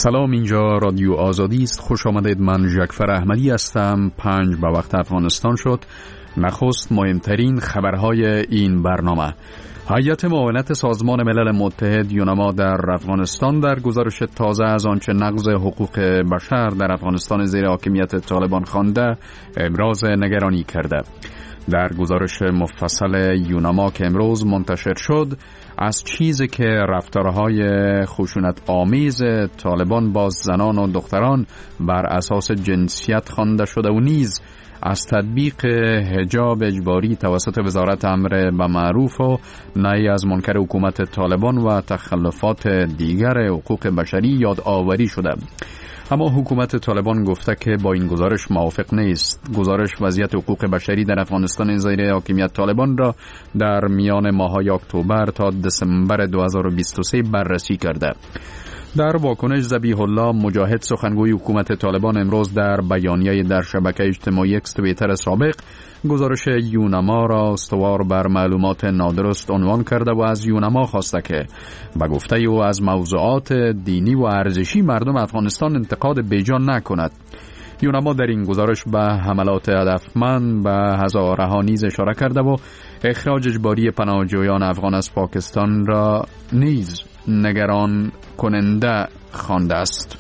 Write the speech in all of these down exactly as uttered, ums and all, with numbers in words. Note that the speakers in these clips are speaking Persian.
سلام، اینجا رادیو آزادی است. خوش آمدید. من ژکفر احمدی هستم. پنج به وقت افغانستان شد. نخست مهمترین خبرهای این برنامه. هیئت معاونت سازمان ملل متحد یونما در افغانستان در گزارش تازه از آنچه نقض حقوق بشر در افغانستان زیر حاکمیت طالبان خوانده ابراز نگرانی کرده. در گزارش مفصل یونما که امروز منتشر شد، از چیزی که رفتارهای خشونت آمیز طالبان با زنان و دختران بر اساس جنسیت خوانده شده و نیز از تطبیق حجاب اجباری توسط وزارت امر به معروف و نهی از منکر حکومت طالبان و تخلفات دیگر حقوق بشری یادآوری شده. اما حکومت طالبان گفته که با این گزارش موافق نیست. گزارش وضعیت حقوق بشری در افغانستان زیر حاکمیت طالبان را در میان ماه‌های اکتبر تا دسامبر دو هزار و بیست و سه بررسی کرده. در واکنش ذبیح الله مجاهد، سخنگوی حکومت طالبان، امروز در بیانیه در شبکه اجتماعی اکس توییتر سابق گزارش یونما را استوار بر معلومات نادرست عنوان کرده و از یونما خواسته که به گفته او از موضوعات دینی و ارزشی مردم افغانستان انتقاد بیجا نکند. یونما در این گزارش به حملات هدفمند به هزاره ها نیز اشاره کرده و اخراج اجباری پناهجویان افغان از پاکستان را نیز نگران کننده خوانده است.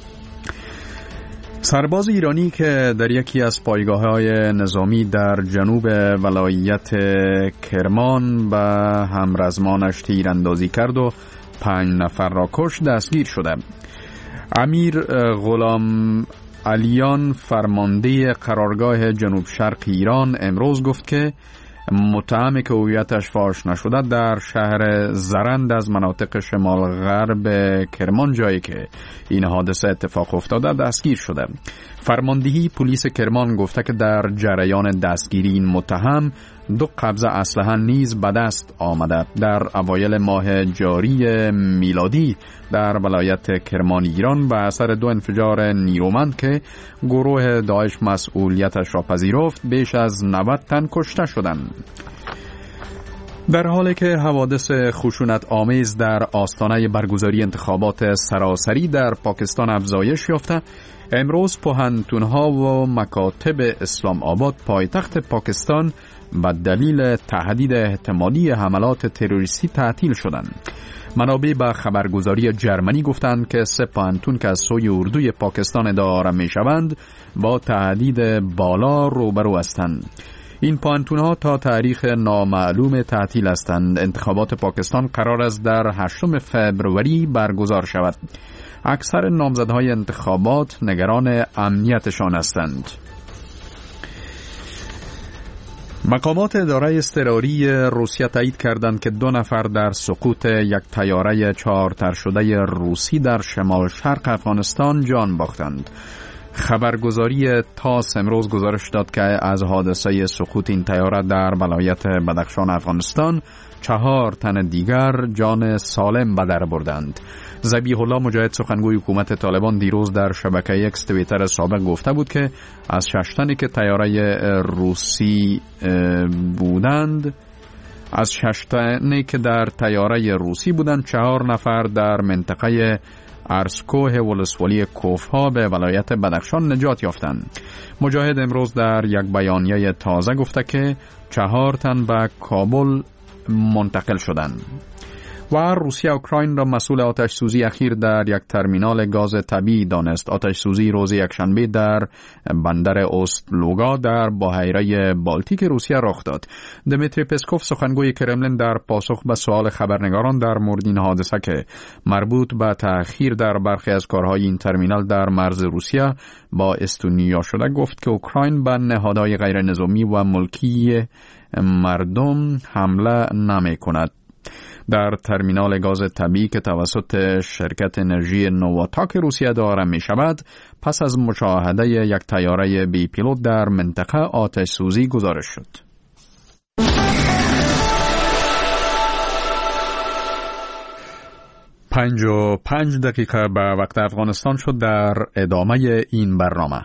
سرباز ایرانی که در یکی از پایگاه‌های نظامی در جنوب ولایت کرمان به همرزمانش تیراندازی کرد و پنج نفر را کشت دستگیر شده. امیر غلام علیان، فرمانده قرارگاه جنوب شرق ایران، امروز گفت که متهم که هویتش فاش نشده در شهر زرند از مناطق شمال غرب کرمان، جایی که این حادثه اتفاق افتاده، دستگیر شده. فرماندهی پلیس کرمان گفته که در جریان دستگیری این متهم دو قبضه اسلحه نیز به دست آمده. در اوایل ماه جاری میلادی در ولایت کرمان ایران به اثر دو انفجار نیرومند که گروه داعش مسئولیتش را پذیرفت، بیش از نود تن کشته شدند. در حالی که حوادث خشونت آمیز در آستانه برگزاری انتخابات سراسری در پاکستان افزایش یافته، امروز پوهنتون‌ها و مکاتب اسلام آباد پایتخت پاکستان به دلیل تهدید احتمالی حملات تروریستی تعطیل شدند. منابع به خبرگزاری جرمنی گفتند که سه پوهنتون که از سوی اردوی پاکستان اداره می‌شوند با تهدید بالا روبرو هستند. این پوهنتون‌ها تا تاریخ نامعلوم تعطیل هستند. انتخابات پاکستان قرار است در هشتم فوریه برگزار شود. اکثر نامزدهای انتخابات نگران امنیتشان هستند. مقامات اداره اضطراری روسیه تایید کردند که دو نفر در سقوط یک طیاره چارتر شده روسی در شمال شرق افغانستان جان باختند. خبرگزاری تاس امروز گزارش داد که از حادثه سقوط این طیاره در ولایت بدخشان افغانستان چهار تن دیگر جان سالم به در بردند. ذبیح الله مجاهد، سخنگوی حکومت طالبان، دیروز در شبکه اکس توییتر سابق گفته بود که از شش تنی که طیاره روسی بودند از شش تنی که در طیاره روسی بودند چهار نفر در منطقه ارسکوه ولسوالی کوفها به ولایت بدخشان نجات یافتند. مجاهد امروز در یک بیانیه تازه گفته که چهار تن به کابل منتقل شدند. و روسیه اوکراین را مسئول آتش سوزی اخیر در یک ترمینال گاز طبیعی دانست. آتش سوزی روز یکشنبه در بندر اوستلوگا در بحیره بالتیک روسیه رخ داد. دمیتری پسکوف، سخنگوی کرملین، در پاسخ به سوال خبرنگاران در مورد این حادثه که مربوط به تأخیر در برخی از کارهای این ترمینال در مرز روسیه با استونیا شده، گفت که اوکراین به نهادهای غیر نظامی و ملکی مردم حمله نمی کند. در ترمینال گاز طبیعی که توسط شرکت انرژی نواتاک روسیه داره می شود، پس از مشاهده یک طیاره بی پیلوت در منطقه آتش سوزی گزارش شد. پنج و پنج دقیقه به وقت افغانستان شد. در ادامه این برنامه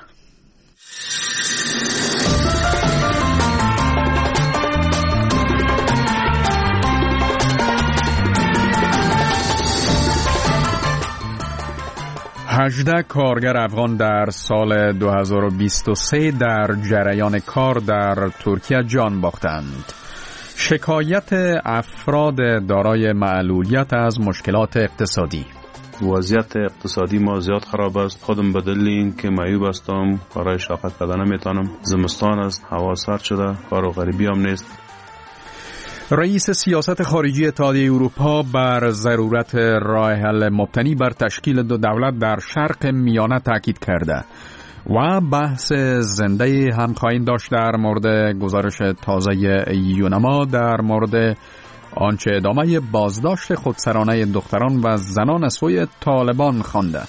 هجده کارگر افغان در سال دو هزار و بیست و سه در جریان کار در ترکیه جان باختند. شکایت افراد دارای معلولیت از مشکلات اقتصادی. وضعیت اقتصادی ما زیاد خراب است. خودم به دلیل اینکه معیوب هستم کارهای شاخص کردن نمیتونم. زمستان است، هوا سرد شده، کار و غریبی هم نیست. رئیس سیاست خارجی اتحادیه اروپا بر ضرورت راه حل مبتنی بر تشکیل دو دولت در شرق میانه تاکید کرده و بحث زنده هم خواهیم داشت در مورد گزارش تازه یونما در مورد آنچه ادامه بازداشت خودسرانه دختران و زنان از سوی طالبان خوانده.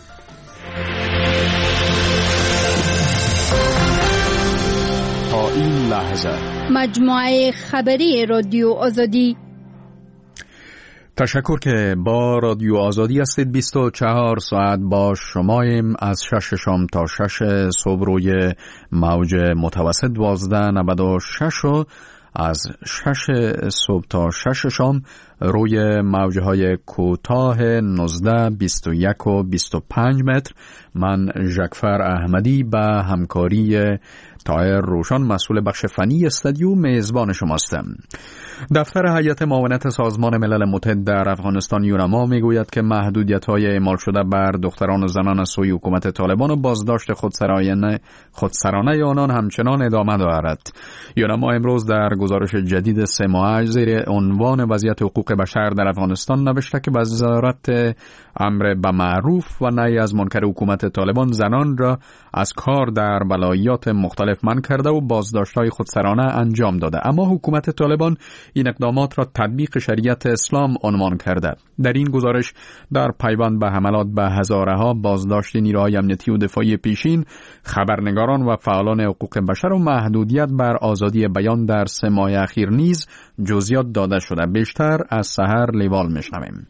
تا این لحظه مجموعه خبری رادیو آزادی. تشکر که با رادیو آزادی هستید. بیست و چهار ساعت با شماییم از شش شام تا شش صبح روی موج متوسط دوازده نود و شش و از شش صبح تا شش شام روی موجهای کوتاه نوزده، بیست و یک و بیست و پنج متر. من ژکفر احمدی به همکاری طاهر روشن مسئول بخش فنی استودیو میزبان شماستم. دفتر هیئت معاونت سازمان ملل متحد در افغانستان یونما میگوید که محدودیت‌های اعمال شده بر دختران و زنان از سوی حکومت طالبان و بازداشت خودسرانه خودسرانه آنان همچنان ادامه دارد. یونما امروز در گزارش جدید سه ماهه زیر عنوان وضعیت حقوق بشر در افغانستان نوشته که وزارت امر به معروف و نهی از منکر حکومت طالبان زنان را از کار در ولایات مختلف منع کرده و بازداشت‌های خودسرانه انجام داده، اما حکومت طالبان این اقدامات را تطبیق شریعت اسلام عنوان کرده. در این گزارش در پیوند به حملات به هزارها بازداشت نیروهای امنیتی و دفاعی پیشین، خبرنگاران و فعالان حقوق بشر و محدودیت بر آزادی بیان در سه ماه اخیر نیز جزئیات داده شده. بیشتر از سحر لیوال میشنویم.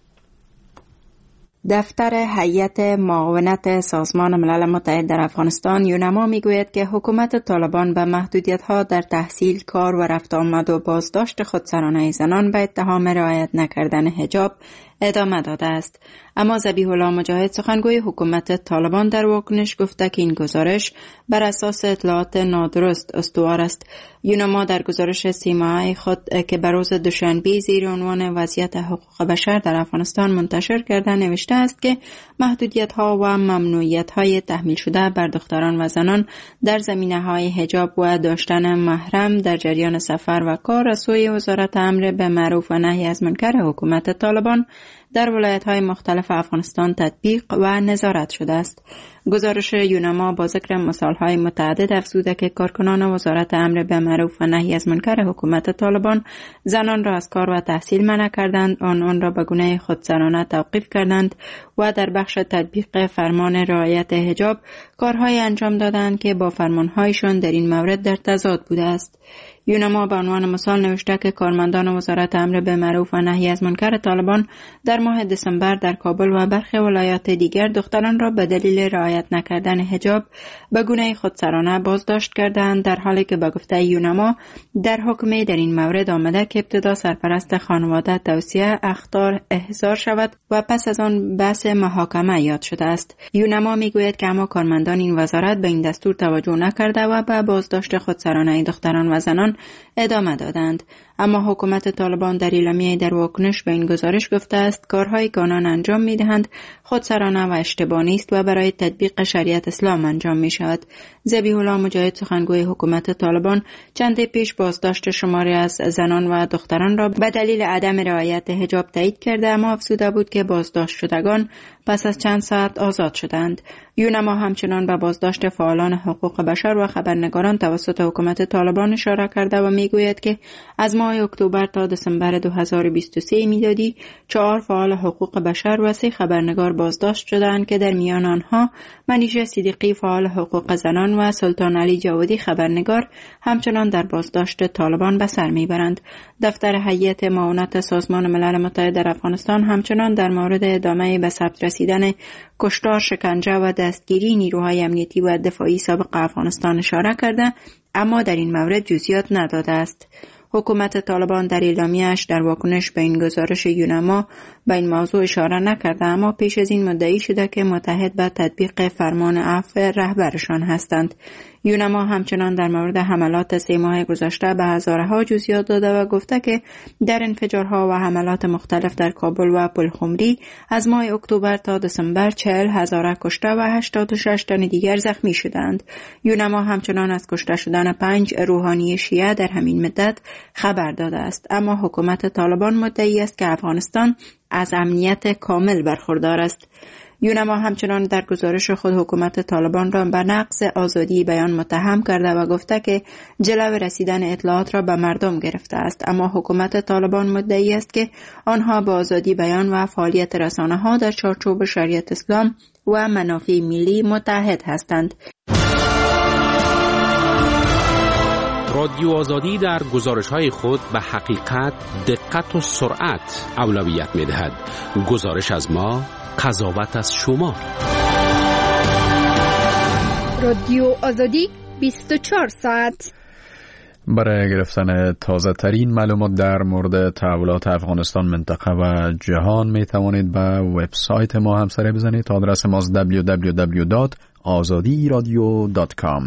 دفتر هیئت معاونت سازمان ملل متحد در افغانستان یونما میگوید که حکومت طالبان به محدودیت‌ها در تحصیل، کار و رفت آمد و بازداشت خودسرانه زنان به اتهام رعایت نکردن حجاب ادامه داده است. اما ذبیح الله مجاهد سخنگوی حکومت طالبان در واکنش گفته که این گزارش بر اساس اطلاعات نادرست استوار است. یونما در گزارش سی ماهه خود که بر روز دوشنبه زیر عنوان وضعیت حقوق بشر در افغانستان منتشر کرده نوشته است که محدودیت‌ها و ممنوعیت‌های تحمیل شده بر دختران و زنان در زمینه‌های حجاب و داشتن محرم در جریان سفر و کار از سوی وزارت امر به معروف و نهی از منکر حکومت طالبان در ولایت‌های مختلف افغانستان تطبیق و نظارت شده است. گزارش یونما با ذکر مثال‌های متعدد افزوده که کارکنان وزارت امر به معروف و نهی از منکر حکومت طالبان زنان را از کار و تحصیل منع کردند، آنان را به گونه خودسرانه توقیف کردند و در بخش تطبیق فرمان رعایت حجاب کارهای انجام دادند که با فرمان‌هایشان در این مورد در تضاد بوده است. یونما به عنوان مثال نوشته که کارمندان وزارت امر به معروف و نهی از منکر طالبان در ماه دسامبر در کابل و برخی ولایات دیگر دختران را به دلیل رعایت نکردن حجاب به گونه خودسرانه بازداشت کردند، در حالی که به گفته یونما در حکم در این مورد آمده که ابتدا سرپرست خانواده توصیه اخطار احضار شود و پس از آن بحث محاکمه یاد شده است. یونما میگوید که اما کارمندان این وزارت به این دستور توجه نکرده و به بازداشت خودسرانه دختران و زنان ادامه دادند. اما حکومت طالبان در اعلامیه در واکنش به این گزارش گفته است کارهایی که آنان انجام می‌دهند خودسرانه و اشتباهی است و برای تطبیق شریعت اسلام انجام می‌شود. ذبیح الله مجاهد سخنگوی حکومت طالبان چند پیش بازداشت شماری از زنان و دختران را به دلیل عدم رعایت حجاب تایید کرده، اما افزوده بود که بازداشت شدگان پس از چند ساعت آزاد شدند. یونما همچنان به بازداشت فعالان حقوق بشر و خبرنگاران توسط حکومت طالبان اشاره کرده و میگوید که از ماه اکتبر تا دسامبر دو هزار و بیست و سه میلادی چهار فعال حقوق بشر و سه خبرنگار بازداشت شدند که در میان آنها منیژه صدیقی فعال حقوق زنان و سلطان علی جوادی خبرنگار همچنان در بازداشت طالبان به سر میبرند. دفتر هیئت معاونت سازمان ملل متحد در افغانستان همچنان در مورد ادامه به ثبت رسیدن کشتار، شکنجه و دستگیری نیروهای امنیتی و دفاعی سابق افغانستان اشاره کرده، اما در این مورد جزئیات نداده است. حکومت طالبان در اعلامیه‌اش در واکنش به این گزارش یونما به این موضوع اشاره نکرده، اما پیش از این مدعی شده که متحد به تطبیق فرمان عفو رهبرشان هستند. یونما همچنان در مورد حملات سه ماه گذشته به هزارها جزئیات داده و گفته که در انفجارها و حملات مختلف در کابل و پلخمری از ماه اکتبر تا دسامبر چهل هزار کشته و هشتاد و شش تن دیگر زخمی شدند. یونما همچنان از کشته شدن پنج روحانی شیعه در همین مدت خبر داده است، اما حکومت طالبان مدعی است که افغانستان از امنیت کامل برخوردار است. یونما همچنان در گزارش خود حکومت طالبان را به نقض آزادی بیان متهم کرده و گفته که جلو رسیدن اطلاعات را به مردم گرفته است، اما حکومت طالبان مدعی است که آنها با آزادی بیان و فعالیت رسانه‌ها در چارچوب شریعت اسلام و منافع ملی متحد هستند. رادیو آزادی در گزارش‌های خود به حقیقت، دقت و سرعت اولویت می‌دهد. گزارش از ما، قضاوت از شما. رادیو آزادی بیست و چهار ساعت. برای گرفتن تازه ترین معلومات در مورد تحولات افغانستان، منطقه و جهان می توانید به وبسایت ما هم سر بزنید. آدرس ما دبلیو دبلیو دبلیو دات آزادی رادیو دات کام.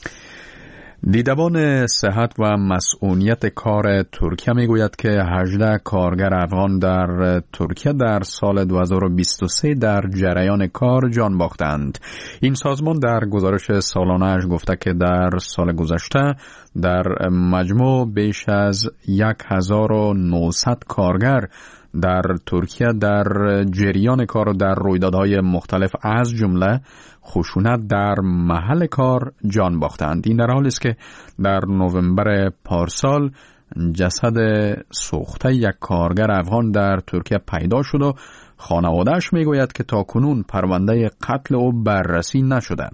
دیدبان صحت و مسئولیت کار ترکیه میگوید که هجده کارگر افغان در ترکیه در سال دو هزار و بیست و سه در جریان کار جان باختند. این سازمان در گزارش سالانه‌اش گفته که در سال گذشته در مجموع بیش از هزار و نهصد کارگر در ترکیه در جریان کار و در رویدادهای مختلف از جمله خشونت در محل کار جان باختند. این در حالی است که در نوامبر پارسال جسد سوخته یک کارگر افغان در ترکیه پیدا شد و خانواده‌اش میگوید که تاکنون پرونده قتل او بررسی نشده.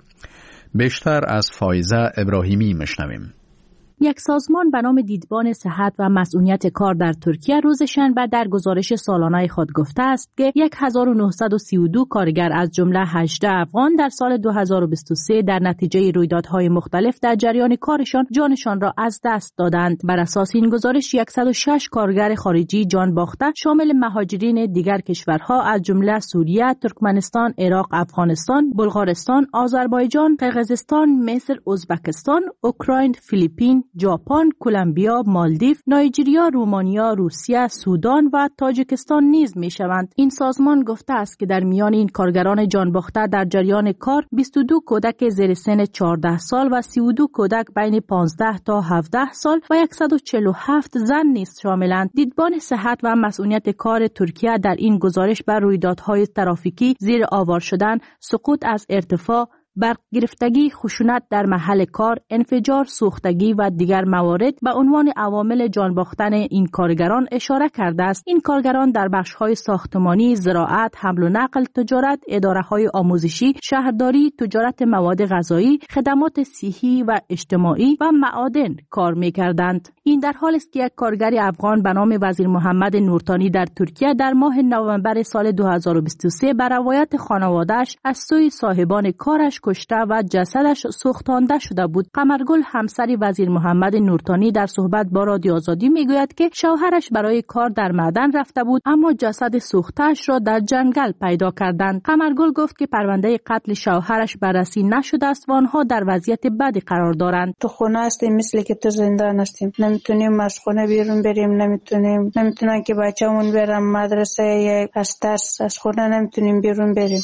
بیشتر از فایزه ابراهیمی میشنویم. یک سازمان به نام دیدبان صحت و مسئولیت کار در ترکیه روز شنبه در گزارش سالانه خود گفته است که هزار و نهصد و سی و دو کارگر از جمله هجده افغان در سال دو هزار و بیست و سه در نتیجه رویدادهای مختلف در جریان کارشان جانشان را از دست دادند. بر اساس این گزارش صد و شش کارگر خارجی جان باخته شامل مهاجرین دیگر کشورها از جمله سوریه، ترکمنستان، عراق، افغانستان، بلغارستان، آذربایجان، قرقیزستان، مصر، ازبکستان، اوکراین، فیلیپین، ژاپن، کلمبیا، مالدیو، نایجریا، رومانیا، روسیه، سودان و تاجیکستان نیز میشوند. این سازمان گفته است که در میان این کارگران جان باخته در جریان کار بیست و دو کودک زیر سن چهارده سال و سی و دو کودک بین پانزده تا هفده سال و صد و چهل و هفت زن نیز شاملند. دیدبان صحت و مسئولیت کار ترکیه در این گزارش بر رویدادهای ترافیکی، زیر آوار شدن، سقوط از ارتفاع، برق گرفتگی، خشونت در محل کار، انفجار، سوختگی و دیگر موارد به عنوان عوامل جان باختن این کارگران اشاره کرده است. این کارگران در بخش‌های ساختمانی، زراعت، حمل و نقل، تجارت، اداره‌های آموزشی، شهرداری، تجارت مواد غذایی، خدمات صحی و اجتماعی و معادن کار می‌کردند. این در حالی است که یک کارگر افغان به نام وزیر محمد نورتانی در ترکیه در ماه نوامبر سال دو هزار و بیست و سه بر روایت خانواده‌اش از سوی صاحبان کارش کشته و جسدش سوختانده شده بود. قمرگل همسر وزیر محمد نورتانی در صحبت با رادیو آزادی میگوید که شوهرش برای کار در معدن رفته بود اما جسد سوخته‌اش را در جنگل پیدا کردند. قمرگل گفت که پرونده قتل شوهرش بررسی نشده است و آنها در وضعیت بدی قرار دارند. تو خونه هستیم مثل که تو زندان هستیم، نمیتونیم از خونه بیرون بریم، نمیتونیم نمیتونن که بچه‌مون برن مدرسه، یا از ترس از خونه نمیتونیم بیرون بریم.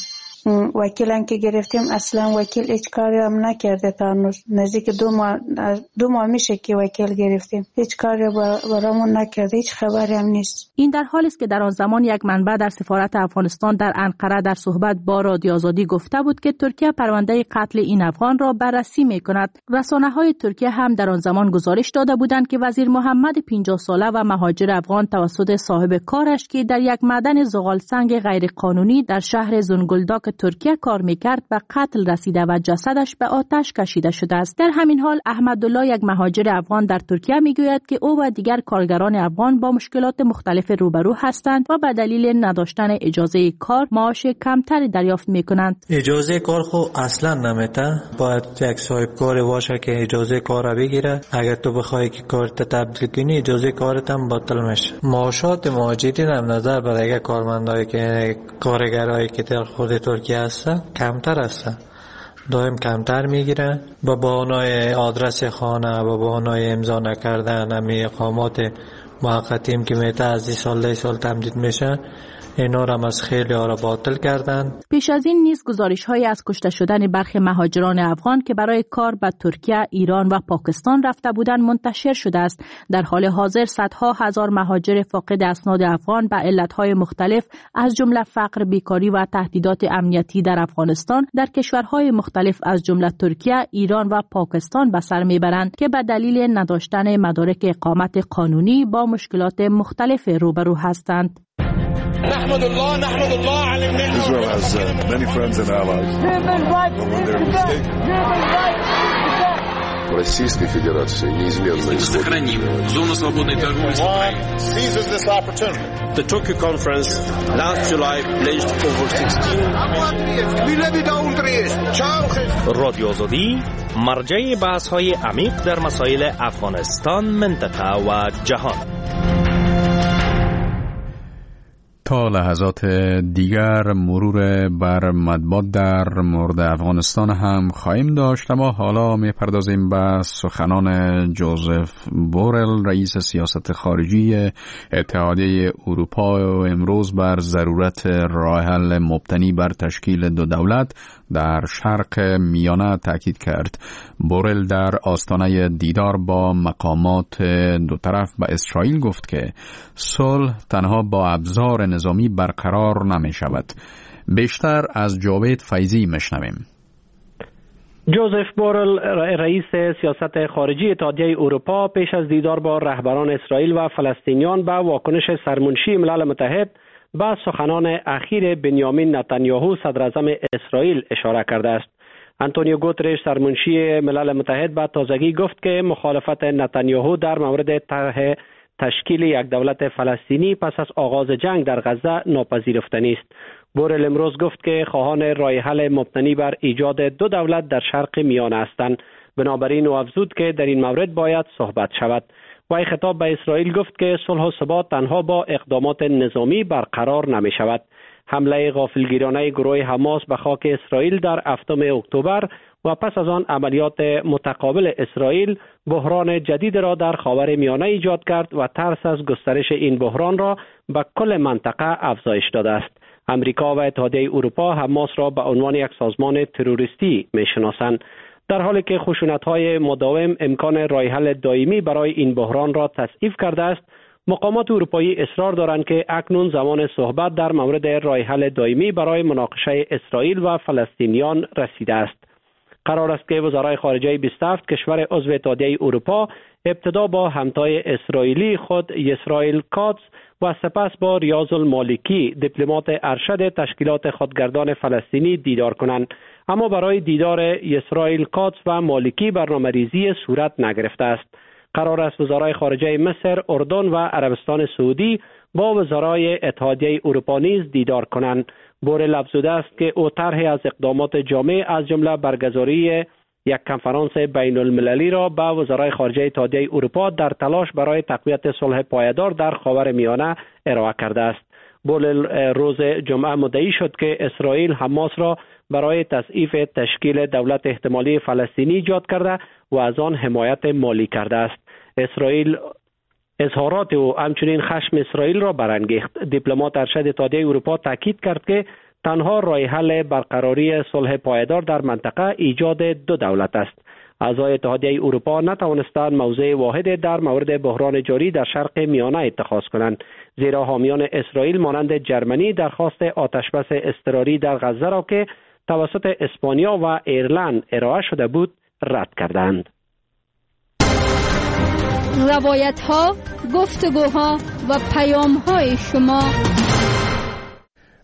وکیلان که گرفتیم اصلا وکیل هیچ کاری هم نکرده تا هنوز. نزدیک دو ماه دو ماه میشه که وکیل گرفتیم، هیچ کاری برامون نکرده، هیچ خبری هم نیست. این در حالی است که در آن زمان یک منبع در سفارت افغانستان در انقره در صحبت با رادیو آزادی گفته بود که ترکیه پرونده قتل این افغان را بررسی میکند. رسانه‌های ترکیه هم در آن زمان گزارش داده بودند که وزیر محمد پنجاه ساله و مهاجر افغان توسط صاحب کارش که در یک معدن زغال سنگ غیرقانونی در شهر زنگلداک ترکیه کار میکرد به قتل رسیده و جسدش به آتش کشیده شده است. در همین حال احمدالله، یک مهاجر افغان در ترکیه، میگوید که او و دیگر کارگران افغان با مشکلات مختلف روبرو هستند و به دلیل نداشتن اجازه کار معاش کمتری دریافت میکنند. اجازه کار خو اصلا نمیته، باید یک صاحب کار باشه که اجازه کار بگیره. اگر تو بخوای که کارت تبدیل کنی اجازه کارت هم باطل میشه. معاشات مهاجرین هم نظر بر اگر کارمندایی که کارگرایی که در خود ترکیه هستن کمتر هستن، دائم کمتر میگیرن. با بهانه آدرس خانه، با بهانه امضا نکردن امی اقامات موقتیم که میته از این سال ده سال تمدید میشه، اینا را از خیلی ها را باطل کردن. پیش از این نیز گزارش های از کشته شدن برخی مهاجران افغان که برای کار به ترکیه، ایران و پاکستان رفته بودند منتشر شده است. در حال حاضر صدها هزار مهاجر فاقد اسناد افغان به علتهای مختلف از جمله فقر، بیکاری و تهدیدات امنیتی در افغانستان در کشورهای مختلف از جمله ترکیه، ایران و پاکستان به سر میبرند که به دلیل نداشتن مدارک اقامت قانونی با مشکلات مختلف روبرو هستند. نحمد الله نحمد الله على النعمة. Israel has uh, many friends and allies. Российской Федерации неизменно сохраним зону свободной торговли с Украиной. Seizes this opportunity. The Tokyo conference last July pledged over sixteen. رادیو آزادی مرجع بحث‌های عمیق در مسائل افغانستان، منطقه و جهان. تا لحظات دیگر مرور بر مطبوعات در مورد افغانستان هم خواهیم داشت، اما حالا میپردازیم به سخنان جوزف بورل، رئیس سیاست خارجی اتحادیه اروپا، و امروز بر ضرورت راه حل مبتنی بر تشکیل دو دولت در شرق میانه تاکید کرد. بورل در آستانه دیدار با مقامات دو طرف با اسرائیل گفت که صلح تنها با ابزار نظامی برقرار نمی شود. بیشتر از جاوید فیضی مشنویم. جوزف بورل، رئیس سیاست خارجی اتحادیه اروپا، پیش از دیدار با رهبران اسرائیل و فلسطینیان به واکنش سرمنشی ملل متحد به سخنان اخیر بنیامین نتانیاهو صدر اعظم اسرائیل اشاره کرده است. آنتونیو گوترش، سرمنشی ملل متحد، به تازگی گفت که مخالفت نتانیاهو در مورد طرح تشکیل یک دولت فلسطینی پس از آغاز جنگ در غزه ناپذیرفتنی است. بورل امروز گفت که خواهان راه حل مبتنی بر ایجاد دو دولت در شرق میانه هستند. بنابراین او افزود که در این مورد باید صحبت شود. وی خطاب به اسرائیل گفت که صلح و ثبات تنها با اقدامات نظامی برقرار نمی شود. حمله غافلگیرانه گروه حماس به خاک اسرائیل در هفتم اکتبر و پس از آن عملیات متقابل اسرائیل بحران جدید را در خاور میانه ایجاد کرد و ترس از گسترش این بحران را به کل منطقه افزایش داده است. امریکا و اتحادیه اروپا حماس را به عنوان یک سازمان تروریستی می‌شناسند، در حالی که خشونت‌های مداوم امکان راه حل دائمی برای این بحران را تضعیف کرده است. مقامات اروپایی اصرار دارند که اکنون زمان صحبت در مورد راه حل دائمی برای مناقشه اسرائیل و فلسطینیان رسیده است. قرار است که وزرای خارجه بیست و هفت کشور عضو اتحادیه اروپا ابتدا با همتای اسرائیلی خود یسرائیل کاتس و سپس با ریاض المالکی، دیپلمات ارشد تشکیلات خودگردان فلسطینی، دیدار کنند. اما برای دیدار یسرائیل کاتس و مالکی برنامه‌ریزی صورت نگرفته است. قرار است وزرای خارجه مصر، اردن و عربستان سعودی با وزرای اتحادیه اروپا نیز دیدار کنند. بورل افزوده است که او طرحی از اقدامات جامع از جمله برگزاری یک کنفرانس بین المللی را با وزرای خارجه اتحادیه اروپا در تلاش برای تقویت صلح پایدار در خاور میانه ارائه کرده است. بورل روز جمعه مدعی شد که اسرائیل حماس را برای تضعیف تشکیل دولت احتمالی فلسطینی ایجاد کرده و از آن حمایت مالی کرده است. اسرائیل اظهارات او همچنین خشم اسرائیل را برانگیخت. دیپلمات ارشد اتحادیه اروپا تاکید کرد که تنها راه حل برقراری صلح پایدار در منطقه ایجاد دو دولت است. اعضای اتحادیه اروپا نتوانستند موضع واحد در مورد بحران جاری در شرق میانه اتخاذ کنند، زیرا حامیان اسرائیل مانند جرمنی درخواست آتشبس اضطراری در غزه را که توسط اسپانیا و ایرلند ارائه شده بود رد کردند. روایت ها، گفتگوها و پیام های شما.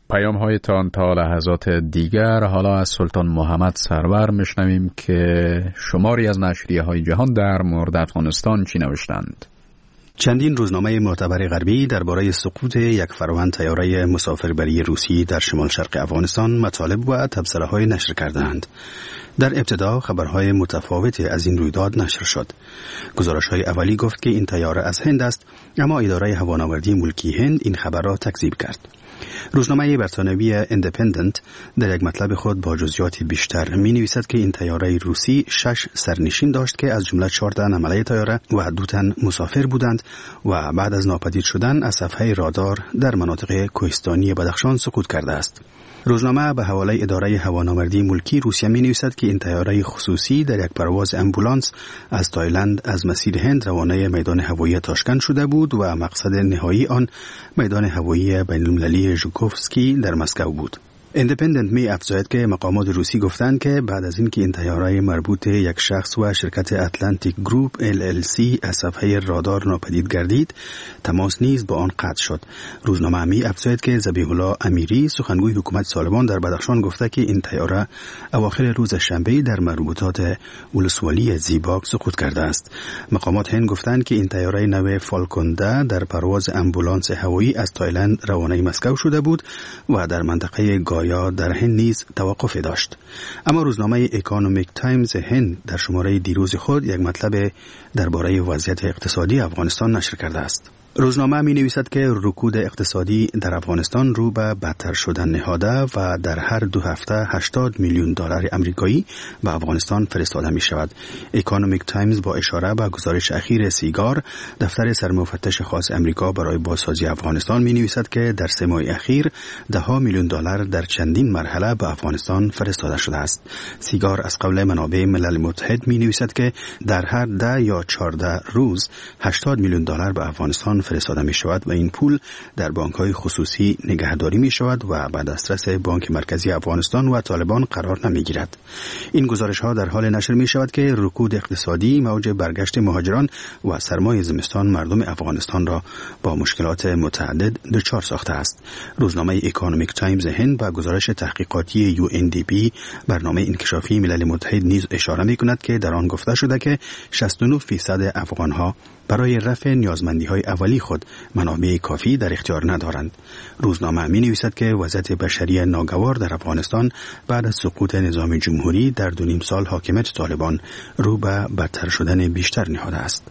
پیام های تان تا لحظات دیگر. حالا از سلطان محمد سرور میشنویم که شماری از نشریه های جهان در مورد افغانستان چی نوشتند. چندین روزنامه معتبر غربی درباره سقوط یک فراوان طیاره مسافربری روسی در شمال شرق افغانستان مطالب و تبصره‌های نشر کردند. در ابتدا خبرهای متفاوتی از این رویداد نشر شد. گزارش‌های اولی گفت که این طیاره از هند است، اما اداره هوانوردی ملکی هند این خبر را تکذیب کرد. روزنامه بریتانیایی اندپندنت در یک مطلب خود با جزئیات بیشتر می نویسد که این طیاره روسی شش سرنشین داشت که از جمله چهار تن حامله طیاره و دو تن مسافر بودند و بعد از ناپدید شدن از صفحه رادار در مناطق کوهستانی بدخشان سقوط کرده است. روزنامه به حواله اداره هوانوردی ملکی روسیه می نویسد که این طیاره خصوصی در یک پرواز امبولانس از تایلند از مسیر هند روانه میدان هوایی تاشکند شده بود و مقصد نهایی آن میدان هوایی بین‌المللی ژوکوفسکی در مسکو بود. اندپندنت می افزاید که مقامات روسی گفتند که بعد از اینکه این طیاره مربوط یک شخص و شرکت اتلانتیک گروپ ال ال سی از صفحه رادار ناپدید گردید، تماس نیز با آن قطع شد. روزنامه می افزاید که ذبیح الله امیری سخنگوی حکومت طالبان در بدخشان گفته که این طیاره اواخر روز شنبه در مربوطات ولسوالی زیباک سقوط کرده است. مقامات هند گفتند که این طیاره نو فالکونده در پرواز امبولانس هوایی از تایلند روانه مسکو شده بود و در منطقه یا در هند نیز توقف داشت. اما روزنامه اکونومیک تایمز هند در شماره دیروز خود یک مطلب درباره وضعیت اقتصادی افغانستان نشر کرده است. روزنامه می نویسد که رکود اقتصادی در افغانستان رو به بدتر شدن نهاده و در هر دو هفته هشتاد میلیون دلار آمریکایی به افغانستان فرستاده می شود. اکونومیک تایمز با اشاره به گزارش اخیر سیگار، دفتر سرمفتش خاص امریکا برای بازسازی افغانستان می نویسد که در سه ماه اخیر ده ها میلیون دلار در چندین مرحله به افغانستان فرستاده شده است. سیگار از قبل منابع ملل متحد می نویسد که در هر ده یا چهارده روز هشتاد میلیون دلار به افغانستان فرستاده می شود و این پول در بانک‌های خصوصی نگهداری می شود و بعد دسترس بانک مرکزی افغانستان و طالبان قرار نمی گیرد. این گزارش ها در حال نشر می شود که رکود اقتصادی، موج برگشت مهاجران و سرمای زمستان مردم افغانستان را با مشکلات متعدد دچار ساخته است. روزنامه اکونومیک تایمز هند با گزارش تحقیقاتی یو ان دی پی برنامه انکشافی ملل متحد نیز اشاره می کند که در آن گفته شده که شصت و نه درصد افغان‌ها برای رفع نیازمندی‌های اولی خود منابع کافی در اختیار ندارند. روزنامه می نویسد که وضعیت بشری ناگوار در افغانستان بعد از سقوط نظام جمهوری در دو نیم سال حاکمیت طالبان رو به بدتر شدن بیشتر نهاده است.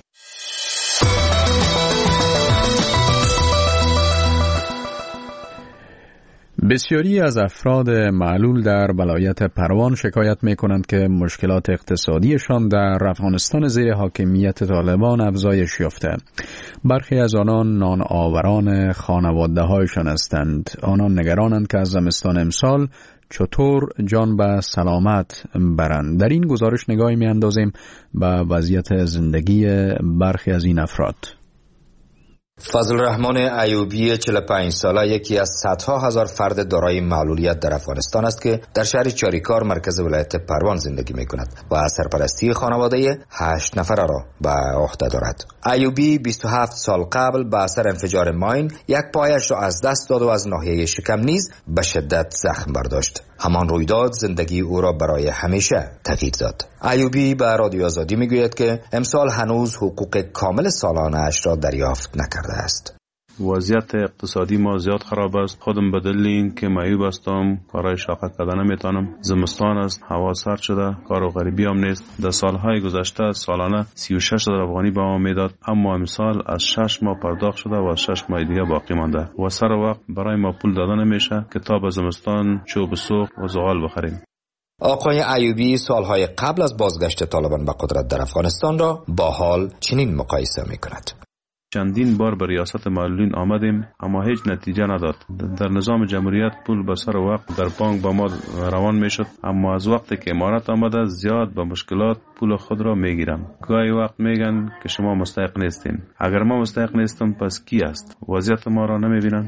بسیاری از افراد معلول در ولایت پروان شکایت می کنند که مشکلات اقتصادیشان در افغانستان زیر حاکمیت طالبان افزایش یافته. برخی از آنان نان آوران خانواده هایشان هستند. آنان نگرانند که از زمستان امسال چطور جان به سلامت برند. در این گزارش نگاهی می اندازیم به وضعیت زندگی برخی از این افراد. فضل الرحمن ایوبی چهل و پنج ساله یکی از صدها هزار فرد دارای معلولیت در افغانستان است که در شهر چاریکار مرکز ولایت پروان زندگی می کند و سرپرستی خانواده هشت نفره را به عهده دارد. ایوبی بیست و هفت سال قبل به اثر انفجار ماین یک پایش را از دست داد و از ناحیه شکم نیز به شدت زخم برداشت. همان رویداد زندگی او را برای همیشه تغییر داد. ایوبی به رادیو آزادی میگوید که امسال هنوز حقوق کامل سالانه اش را دریافت نکرده است. وضعیت اقتصادی ما زیاد خراب است. خودم به دلیل اینکه معیوب هستم کارهای شاقه کردن نمیتونم. زمستان است، هوا سرد شده، کار و غریبی هم نیست. در سالهای گذشته سالانه سی و شش هزار افغانی به ما میداد، اما امسال از شش ماه پرداخت شده و از شش ماه دیگه باقی مانده و سر وقت برای ما پول داده نمیشه که تا به زمستان چوب سوق و زغال بخریم. آقای ایوبی سالهای قبل از بازگشت طالبان به قدرت در افغانستان را با حال چنین مقایسه میکند. چندین بار به ریاست معلولین آمدیم اما هیچ نتیجه نداد. در نظام جمهوریت پول به سر وقت در بانک با ما روان میشد، اما از وقتی که امارت آمده زیاد به مشکلات پول خود را میگیرم. گاهی وقت میگن که شما مستحق نیستین. اگر ما مستحق نیستم پس کی است؟ وضعیت ما را نمیبینن؟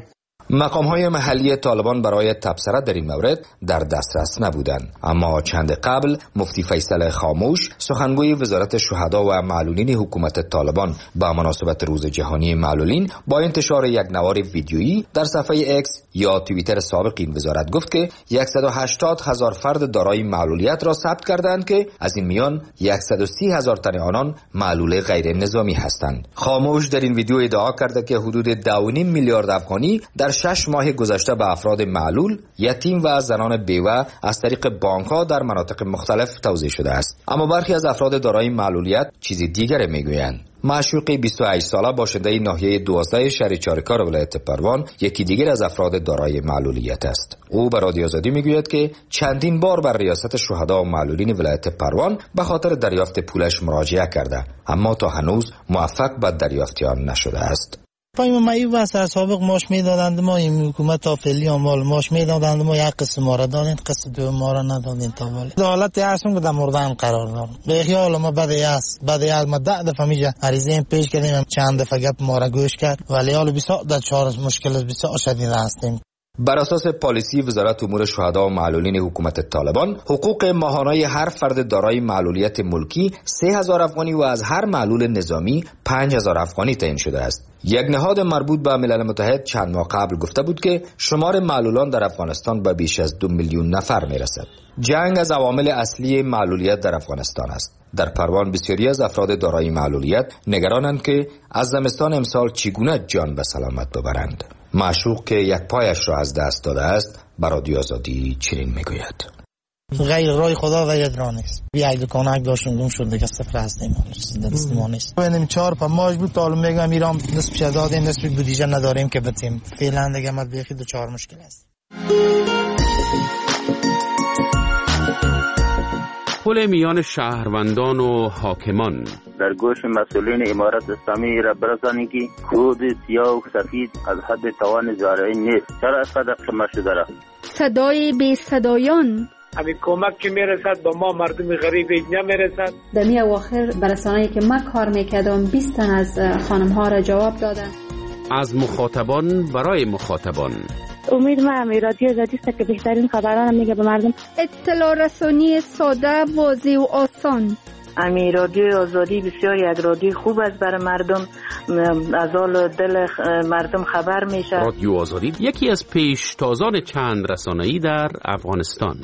مقام‌های محلی طالبان برای تبصره در این مورد در دسترس نبودند، اما چند قبل مفتی فیصل خاموش سخنگوی وزارت شهدا و معلولین حکومت طالبان با مناسبت روز جهانی معلولین با انتشار یک نوار ویدیویی در صفحه اکس یا توییتر سابق این وزارت گفت که صد و هشتاد هزار فرد دارای معلولیت را ثبت کردند که از این میان صد و سی هزار تن آنان معلول غیر نظامی هستند. خاموش در این ویدیو ادعا کرده که حدود دو و نیم میلیارد افغانی در شش ماه گذشته به افراد معلول، یتیم و زنان بیوه از طریق بانک‌ها در مناطق مختلف توزیع شده است. اما برخی از افراد دارای معلولیت چیز دیگر میگویند. معشوقی بیست و هشت ساله باشنده ناحیه دوازده شهر چاریکار ولایت پروان یکی دیگر از افراد دارای معلولیت است. او به رادیو آزادی میگوید که چندین بار بر ریاست شهدا و معلولین ولایت پروان به خاطر دریافت پولش مراجعه کرده، اما تا هنوز موفق به دریافت آن نشده است. پای ما این واسه سابق ماش میدادند، ما این حکومت تا فعلی مال ماش میدادند، ما یک قسم ما را دادیم، قسم دو ما را ندادیم تا ولی حالت هستم که در مردن قرار دارم. به خیال ما بده است بده است ما ده دفعه میجا عریضه پیش کردیم، چند دفعه گپ ما را گوش کرد ولی حال بسیار در چهار مشکل بسیار شدید هستیم. بر اساس پالیسی وزارت امور شهدا و معلولین حکومت طالبان، حقوق ماهانه هر فرد دارای معلولیت ملکی سه هزار افغانی و از هر معلول نظامی پنج هزار افغانی تعیین شده است. یک نهاد مربوط به ملل متحد چند ماه قبل گفته بود که شمار معلولان در افغانستان به بیش از دو میلیون نفر میرسد. جنگ از عوامل اصلی معلولیت در افغانستان است. در پروان بسیاری از افراد دارای معلولیت نگرانند که از زمستان امسال چگونه جان به سلامت ببرند. معشوق که یک پایش را از دست داده است بر رادیو آزادی چنین میگوید: غیر رای خدا و یک راه نیست. بیا یک دکانک داشتم گم شد دیگه صفر هستیم، دست ما نیست. ببینیم چهار پا ماش بود تا میگم ایران نصف دادیم، نصف بودجه نداریم که بتیم. فعلا دیگه ما بیخی دو چهار مشکل است. پل میان شهروندان و حاکمان در گوش مسئولین امارت اسلامی را برسانید که کود سیاه و سفید از حد توان زارعی نیست. چرا از قدر قمه شده را؟ صدای بی صدایان همین کمک که میرسد با ما مردم غریب نمیرسد. در می اواخر برسانه‌ای که من کار میکردم بیست تن از خانم ها را جواب دادن. از مخاطبان برای مخاطبان. امید ما هم رادیو آزادی است که بهترین خبران میگه به مردم. اطلاع رسانی ساده، واضح و آسان. امی رادیو آزادی بسیار یک رادیو خوب است برای مردم، از حال دل مردم خبر میشه. رادیو آزادی یکی از پیشتازان چند رسانه‌ای در افغانستان.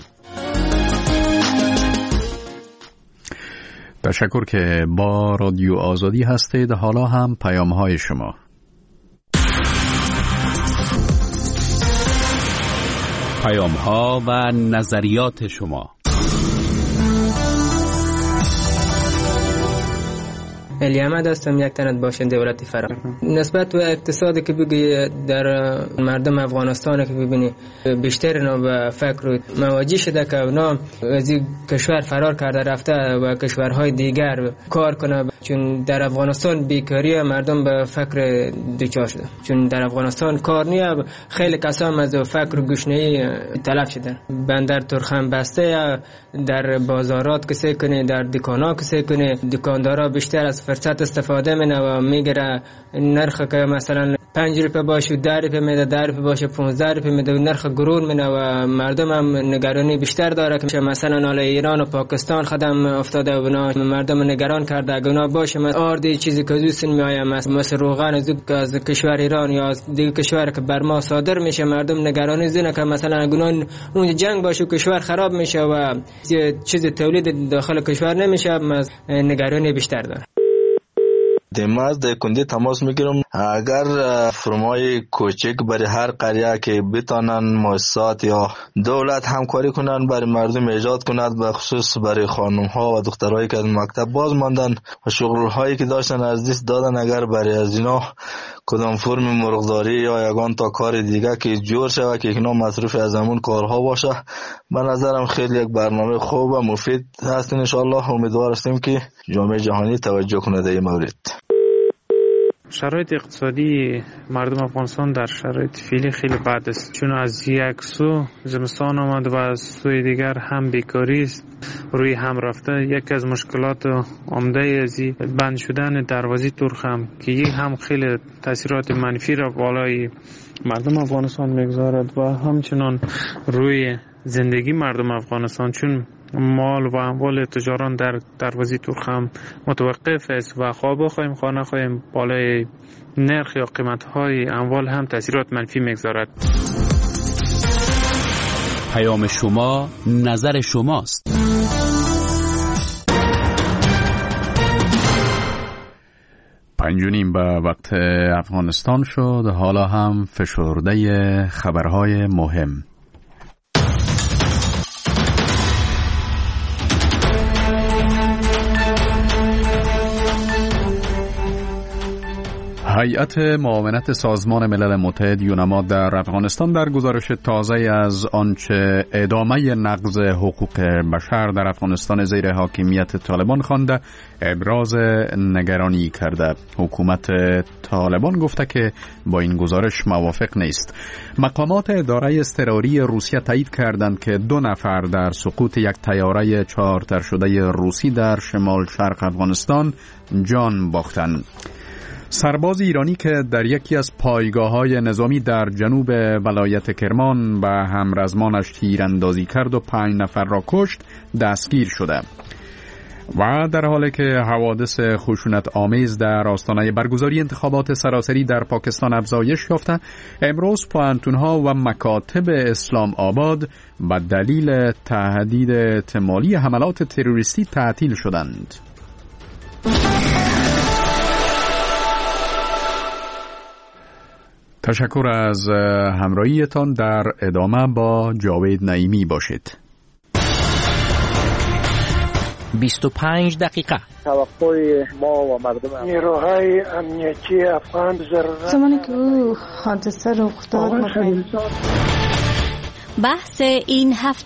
تشکر که با رادیو آزادی هستید. حالا هم پیام‌های شما. پیام‌ها و نظریات شما. علی احمد هستم، یک تن باشنده ولایت فرا. نسبت به اقتصادی که بگی در مردم افغانستان که ببینی بیشتر اینا به فکر مواجه شده که اونا از کشور فرار کرده رفته و کشورهای دیگر کار کنه، چون در افغانستان بیکاری مردم به فکر دوچار شده، چون در افغانستان کار نیه. خیلی کسان از فکر گشنه‌ای تلف شدن. بندر ترخم بسته، در بازارات کسی کنه، در دکانا کسی کنه، دکاندارا بیشتر از فرصت استفاده منه و میگیره نرخ که مثلا پنج روپه باشه ده روپه میده، ده روپه باشه پونزده روپه میده، نرخ گرون منه و مردم هم نگرانی بیشتر داره که مثلا حالا ایران و پاکستان خدم افتاده و مردم نگران کرده اگه اونا باشه آردی چیزی که دوست میآیم مثل روغن از از کشور ایران یا از دیگه کشور که بر ما صادر میشه، مردم نگرانی زینه که مثلا اگه اون جنگ باشه کشور خراب میشه و چیز تولید داخل کشور نمیشه، نگرانی بیشتر داره. دیماز در کندی تماس میگیرم اگر فرمای کوچک برای هر قریه که بتانن مؤسسات یا دولت همکاری کنن برای مردم ایجاد کند، به خصوص برای خانم ها و دخترایی که از مکتب باز ماندن و شغل هایی که داشتن از دست دادن، اگر برای از اینا کدام فرم مرغداری یا یگان تا کار دیگه که جور شود که اینا مصروف از همون کارها باشه، به نظرم خیلی یک برنامه خوب و مفید هست. ان شاء الله امیدوار هستیم که جامعه جهانی توجه کنه در این مورد. شرایط اقتصادی مردم افغانستان در شرایط فعلی خیلی بد است، چون از یک سو زمستان آمد و از سوی دیگر هم بیکاری است روی هم رفته. یکی از مشکلات عمده از بند شدن دروازه ترخم که یک هم خیلی تاثیرات منفی را بالای مردم افغانستان میگذارد و همچنان روی زندگی مردم افغانستان، چون مال و اموال تجاران در دروازه تورخم متوقف است و خواه بخواهیم خواه نخواهیم بالای نرخ یا قیمت های اموال هم تاثیرات منفی میگذارد. پیام شما نظر شماست. پنج و نیم به وقت افغانستان شد. حالا هم فشرده خبرهای مهم. هیئت معاونت سازمان ملل متحد یونما در افغانستان در گزارش تازه از آنچه ادامه نقض حقوق بشر در افغانستان زیر حاکمیت طالبان خوانده ابراز نگرانی کرده. حکومت طالبان گفته که با این گزارش موافق نیست. مقامات اداره اضطراری روسیه تایید کردند که دو نفر در سقوط یک طیاره چارتر شده روسی در شمال شرق افغانستان جان باختند. سرباز ایرانی که در یکی از پایگاه‌های نظامی در جنوب ولایت کرمان به همرزمانش تیراندازی کرد و پنج نفر را کشت دستگیر شده. و در حالی که حوادث خشونت آمیز در آستانه برگزاری انتخابات سراسری در پاکستان افزایش یافته، امروز پوهنتون‌ها و مکاتب اسلام آباد به دلیل تهدید احتمالی حملات تروریستی تعطیل شدند. تشکر از همراهیتان. در ادامه با جاوید نعیمی باشید. بیست و پنج دقیقه. توقع ما و مردم نیروهای امنیتی افغان ضرورت زمانی که او حادثه رخ داد. بحث این هفته.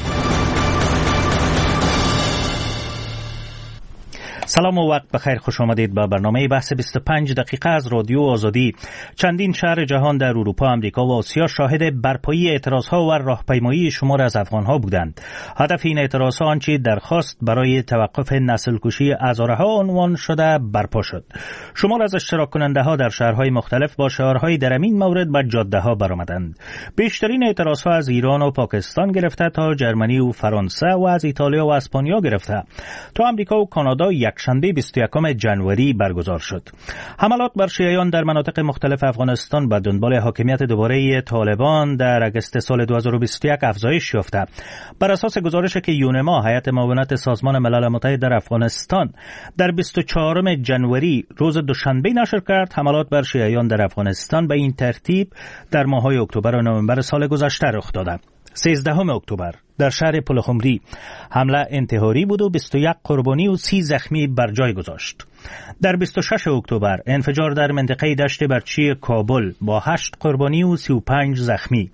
سلام و وقت بخیر، خوش آمدید به برنامه بحث بیست و پنج دقیقه از رادیو آزادی. چندین شهر جهان در اروپا، امریکا و آسیا شاهد برپایی اعتراضها و راهپیمایی شمار از افغانها بودند. هدف این اعتراضها آنچه درخواست برای توقف نسل کشی هزارها عنوان شده برپا شد. شمار از اشتراک کننده ها در شهرهای مختلف با شعارهای در این مورد به جاده ها برآمدند. بیشترین اعتراضها از ایران و پاکستان گرفته تا جرمنی و فرانسه و از ایتالیا و اسپانیا گرفته تا امریکا و کانادا یکشنبه بیست و یکم ژانویه برگزار شد. حملات بر شیعیان در مناطق مختلف افغانستان به دنبال حاکمیت دوباره طالبان در اگست سال دو هزار و بیست و یک افزایش یافته. بر اساس گزارشی که یونما، هیئت معاونت سازمان ملل متحد در افغانستان، در بیست و چهارم ژانویه روز دوشنبه نشر کرد، حملات بر شیعیان در افغانستان به این ترتیب در ماه‌های اکتبر و نوامبر سال گذشته رخ داده. سیزدهم اکتبر در شهر پلخمری حمله انتحاری بود و بیست و یک قربانی و سی زخمی بر جای گذاشت. در بیست و ششم اکتبر انفجار در منطقه دشت برچی کابل با هشت قربانی و سی و پنج زخمی.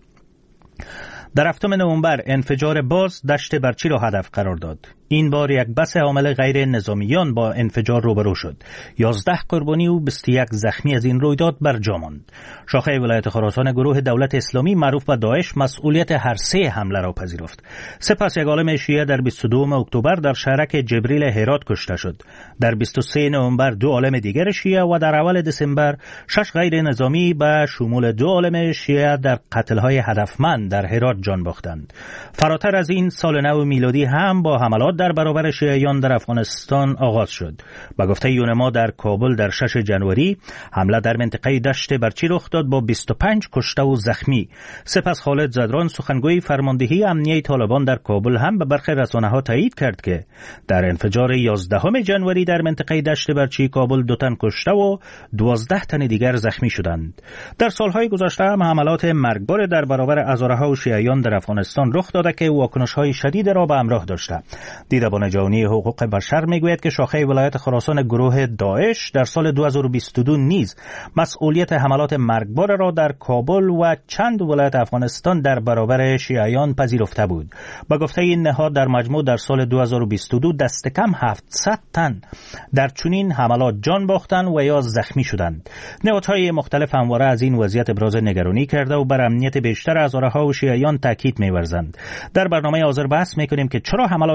در هفتم نوامبر انفجار باز دشت برچی را هدف قرار داد. این بار یک بس حامل غیر نظامیان با انفجار روبرو شد. یازده قربانی و بیست و یک زخمی از این رویداد بر جا ماند. شاخه ولایت خراسان گروه دولت اسلامی معروف به داعش مسئولیت هر سه حمله را پذیرفت. سپس یک عالم شیعه در بیست و دوم اکتبر در شهرک جبریل هرات کشته شد. در بیست و سوم نوامبر دو عالم دیگر شیعه و در اول دسامبر شش غیر نظامی به شمول دو عالم شیعه در قتل‌های هدفمند در هرات جان باختند. فراتر از این سال نو میلادی هم با حملات در برابر شیعیان در افغانستان آغاز شد. با گفته یونما در کابل در ششم ژانویه حمله در منطقه دشت برچی رخ داد با بیست و پنج کشته و زخمی. سپس خالد زدران، سخنگوی فرماندهی امنیه طالبان در کابل، هم به برخی رسانه‌ها تایید کرد که در انفجار یازدهم ژانویه در منطقه دشت برچی کابل دو تن کشته و دوازده تن دیگر زخمی شدند. در سالهای گذشته هم حملات مرگبار در برابر هزارها شیعیان در افغانستان رخ داده که واکنش‌های شدید را به همراه داشته. دیدبان جهانی حقوق بشر میگوید که شاخه ولایت خراسان گروه داعش در سال دو هزار و بیست و دو نیز مسئولیت حملات مرگبار را در کابل و چند ولایت افغانستان در برابر شیعیان پذیرفته بود. با گفته این نهاد در مجموع در سال دو هزار و بیست و دو دست کم هفتصد تن در چنین حملات جان باختند و یا زخمی شدند. نهادهای مختلف همواره از این وضعیت ابراز نگرانی کرده و بر امنیت بیشتر هزارها شیعیان تاکید می‌ورزند. در برنامه حاضر بحث می‌کنیم که چرا حملات در افغانستان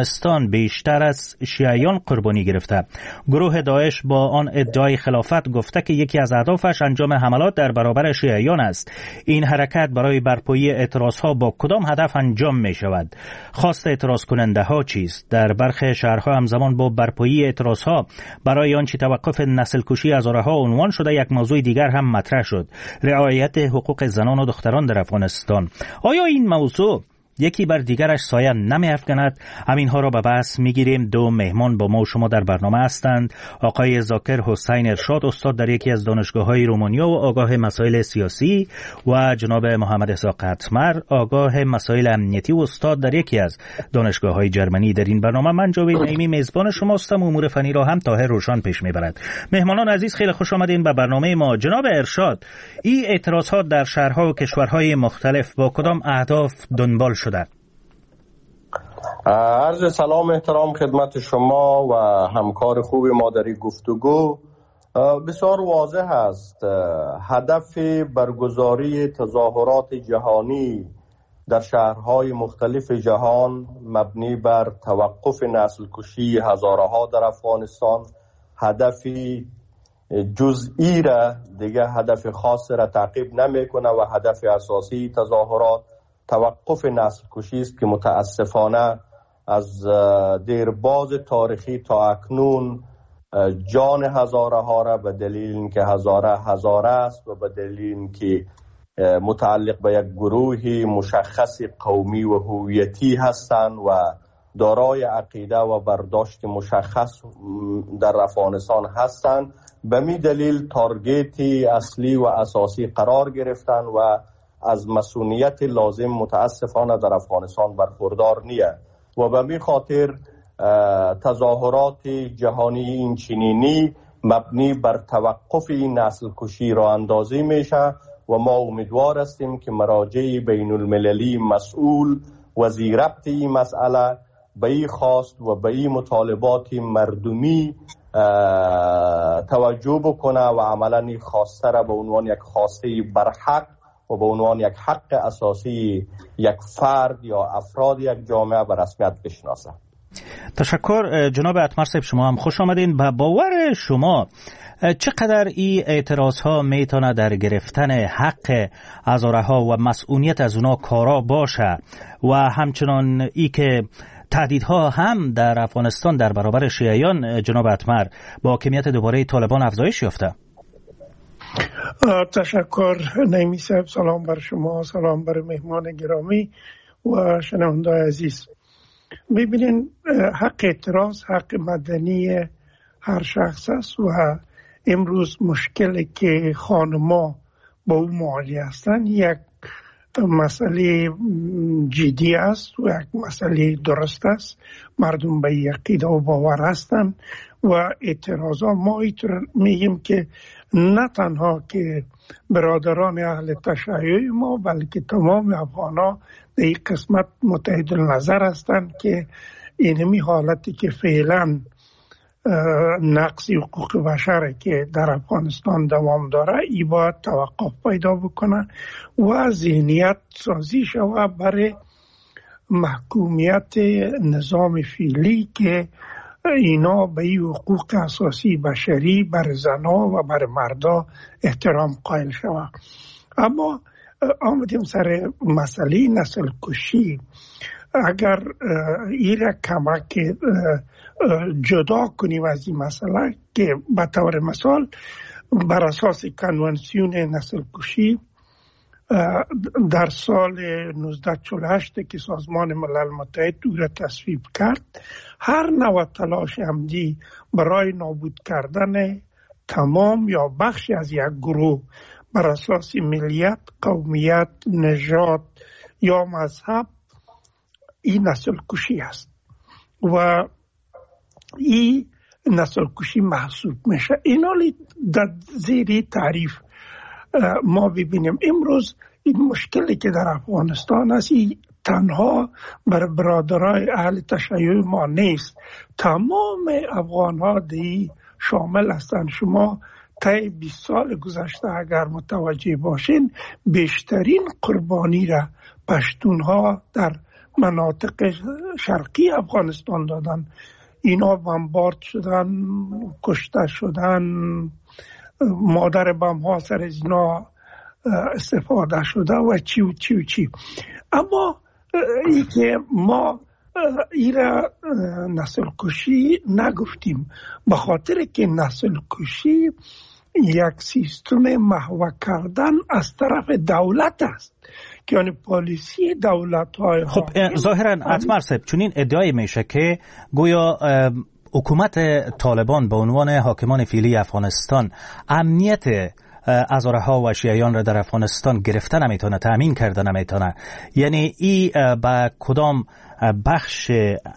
افغانستان بیشتر از شیعیان قربانی گرفته. گروه داعش با آن ادعای خلافت گفته که یکی از اهدافش انجام حملات در برابر شیعیان است. این حرکت برای برپایی اعتراضها با کدام هدف انجام می شود؟ خواست اعتراض کننده ها چیست؟ در برخی شهرها همزمان با برپایی اعتراضها برای آنچه توقف نسل کشی هزارها عنوان شده، یک موضوع دیگر هم مطرح شد: رعایت حقوق زنان و دختران در افغانستان. آیا این موضوع یکی بر دیگرش سایه نمی افکند؟ همینها را به بحث میگیریم. دو مهمان با ما و شما در برنامه هستند: آقای ذاکر حسین ارشاد، استاد در یکی از دانشگاه‌های رومانیا و آگاه مسائل سیاسی، و جناب محمد اسحاق قطمر، آگاه مسائل امنیتی و استاد در یکی از دانشگاه‌های جرمنی. در این برنامه من جاوید نعیمی میزبان شما هستم. امور فنی را هم طاهر روشان پیش میبرد. مهمانان عزیز، خیلی خوش آمدین به برنامه ما. جناب ارشاد، این اعتراضات در شهرها و کشورهای مختلف با کدام اهداف دنبال شده؟ عرض سلام احترام خدمت شما و همکار خوب ما در این گفتگو. بسیار واضح است هدف برگزاری تظاهرات جهانی در شهرهای مختلف جهان مبنی بر توقف نسل کشی هزارها در افغانستان هدفی جزئی را دیگه هدف خاص را تعقیب نمیکنه و هدف اساسی تظاهرات توقف نسل کشی است که متاسفانه از دیرباز تاریخی تا اکنون جان هزارها را به دلیل اینکه هزاره هزاره است و به دلیل اینکه متعلق به یک گروهی مشخص قومی و هویتی هستند و دارای عقیده و برداشت مشخص در افغانستان هستند، به می دلیل تارگتی اصلی و اساسی قرار گرفتند و از مسئولیت لازم متاسفانه در افغانستان برخوردار نیست و به می خاطر تظاهرات جهانی این چنینی مبنی بر توقف این نسل کشی را اندازی میشه و ما امیدوار هستیم که مراجع بین المللی مسئول و زیربط این مسئله به این خواست و به این مطالبات مردمی توجه بکنه و عملا این خواسته را به عنوان یک خواسته برحق و به عنوان یک حق اساسی یک فرد یا افراد یک جامعه به رسمیت بشناسه. تشکر جناب قطمر صاحب، شما هم خوش آمدین. به باور شما چقدر این اعتراض ها میتونه در گرفتن حق هزارها و مسئولیت از اونا کارا باشه و همچنان ای که تهدیدها هم در افغانستان در برابر شیعیان جناب قطمر با حاکمیت دوباره طالبان افزایش یافته؟ تشکر نعیمی صاحب، سلام بر شما، سلام بر مهمان گرامی و شنونده عزیز. ببینین، حق اعتراض حق مدنی هر شخص است و امروز مشکلی که خانما با او معامله هستند یک مسئله جدی است و یک مسئله درست است. مردم به عقیده و باور هستند و اعتراضا ما اینطور میگیم که نه تنها که برادران اهل تشیع ما بلکه تمام افغانا در این قسمت متحد النظر هستند که اینمی حالتی که فعلا نقص حقوق بشر که در افغانستان دوام داره ای باید توقف پیدا بکنه و ذهنیت سازی شود برای محکومیت نظام فعلی که اینا به این حقوق اساسی بشری بر زنها و بر مردا احترام قائل شود. اما آمدیم سر مسئله نسل کشی. اگر این را کمک جدا کنیم از این مسئله که به طور مثال بر اساس کنوانسیون نسل کشی در سال نوزده چهل و هشت که سازمان ملل متحد او را تصویب کرد، هر نوع تلاش عمدی برای نابود کردن تمام یا بخشی از یک گروه بر اساس ملیت، قومیت، نژاد یا مذهب این نسل کشی است و این نسل کشی محسوب میشه. اینا در زیر تعریف ما ببینیم امروز این مشکلی که در افغانستان است این تنها بر برادرای اهل تشیع ما نیست، تمام افغان ها دی شامل هستند. شما طی بیست سال گذشته اگر متوجه باشین بیشترین قربانی را پشتون ها در مناطق شرقی افغانستان دادن. اینا بمبارد شدن، کشته شدن، مادر بم ها سر از اینا استفاده شده و چی و چی و چی. اما ای که ما ایره نسل کشی نگفتیم، به خاطر که نسل کشی یک سیستم محو کردن از طرف دولت است که یعنی پالیسی دولت های. خب ظاهرا اتمر صاحب چون این ادعای میشه که گویا حکومت طالبان به عنوان حاکمان فعلی افغانستان امنیت هزارها و شیعیان را در افغانستان گرفته نمیتونه، تامین کرده نمیتونه. یعنی ای با کدام بخش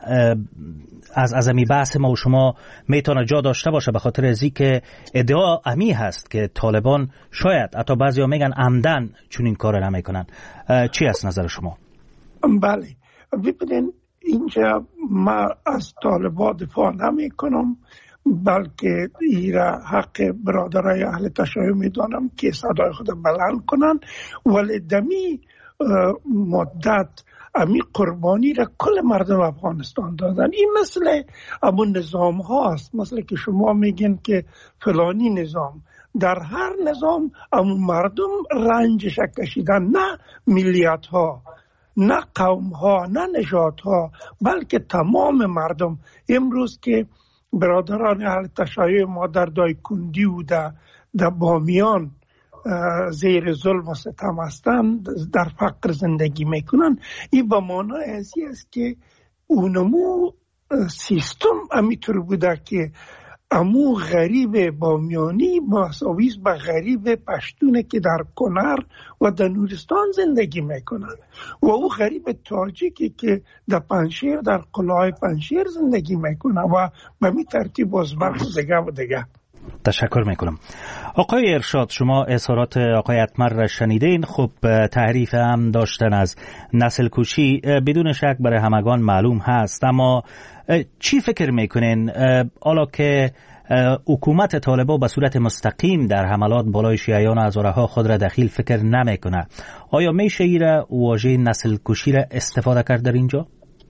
از ازمی بحث ما و شما میتونه جا داشته باشه؟ به خاطر از اینکه ادعا امی هست که طالبان شاید حتی بعضیا میگن عمدن چون این کار نمیکنن. چی است نظر شما؟ بله ببینین، اینجا ما از طالبان دفاع نمی کنم، بلکه ایرا حق برادرای اهل تشیع میدانم که صدای خود بلند کنن، ولی دمی مدت امی قربانی را کل مردم افغانستان دادن. این مثل امون نظام هاست، مثل که شما میگین که فلانی نظام، در هر نظام امون مردم رنجش کشیدن، نه ملیت ها، نه قوم ها، نه نژاد ها، بلکه تمام مردم. امروز که برادران اهل تشیع ما در دایکندی و در بامیان زیر ظلم و ستم هستند، در فقر زندگی میکنن، این به معنای ازی است که اونمو سیستم امیطور بوده که امو غریب بامیانی مساویس به غریب پشتونه که در کنر و در نورستان زندگی میکنن، و او غریب تاجیکی که در پنشیر در قلعه پنشیر زندگی میکنه و به می ترتیب ازبق و دیگه و دیگه. تشکر میکنم. آقای ارشاد، شما اظهارات آقای اتمر را شنیدین. خب تعریف هم داشتن از نسل کشی بدون شک برای همگان معلوم هست، اما چی فکر میکنین حالا که حکومت طالبان به صورت مستقیم در حملات بالای شیعیان و هزارها خود را دخیل فکر نمیکنه، آیا میشه ایره واژه نسل کشی را استفاده کرد در اینجا؟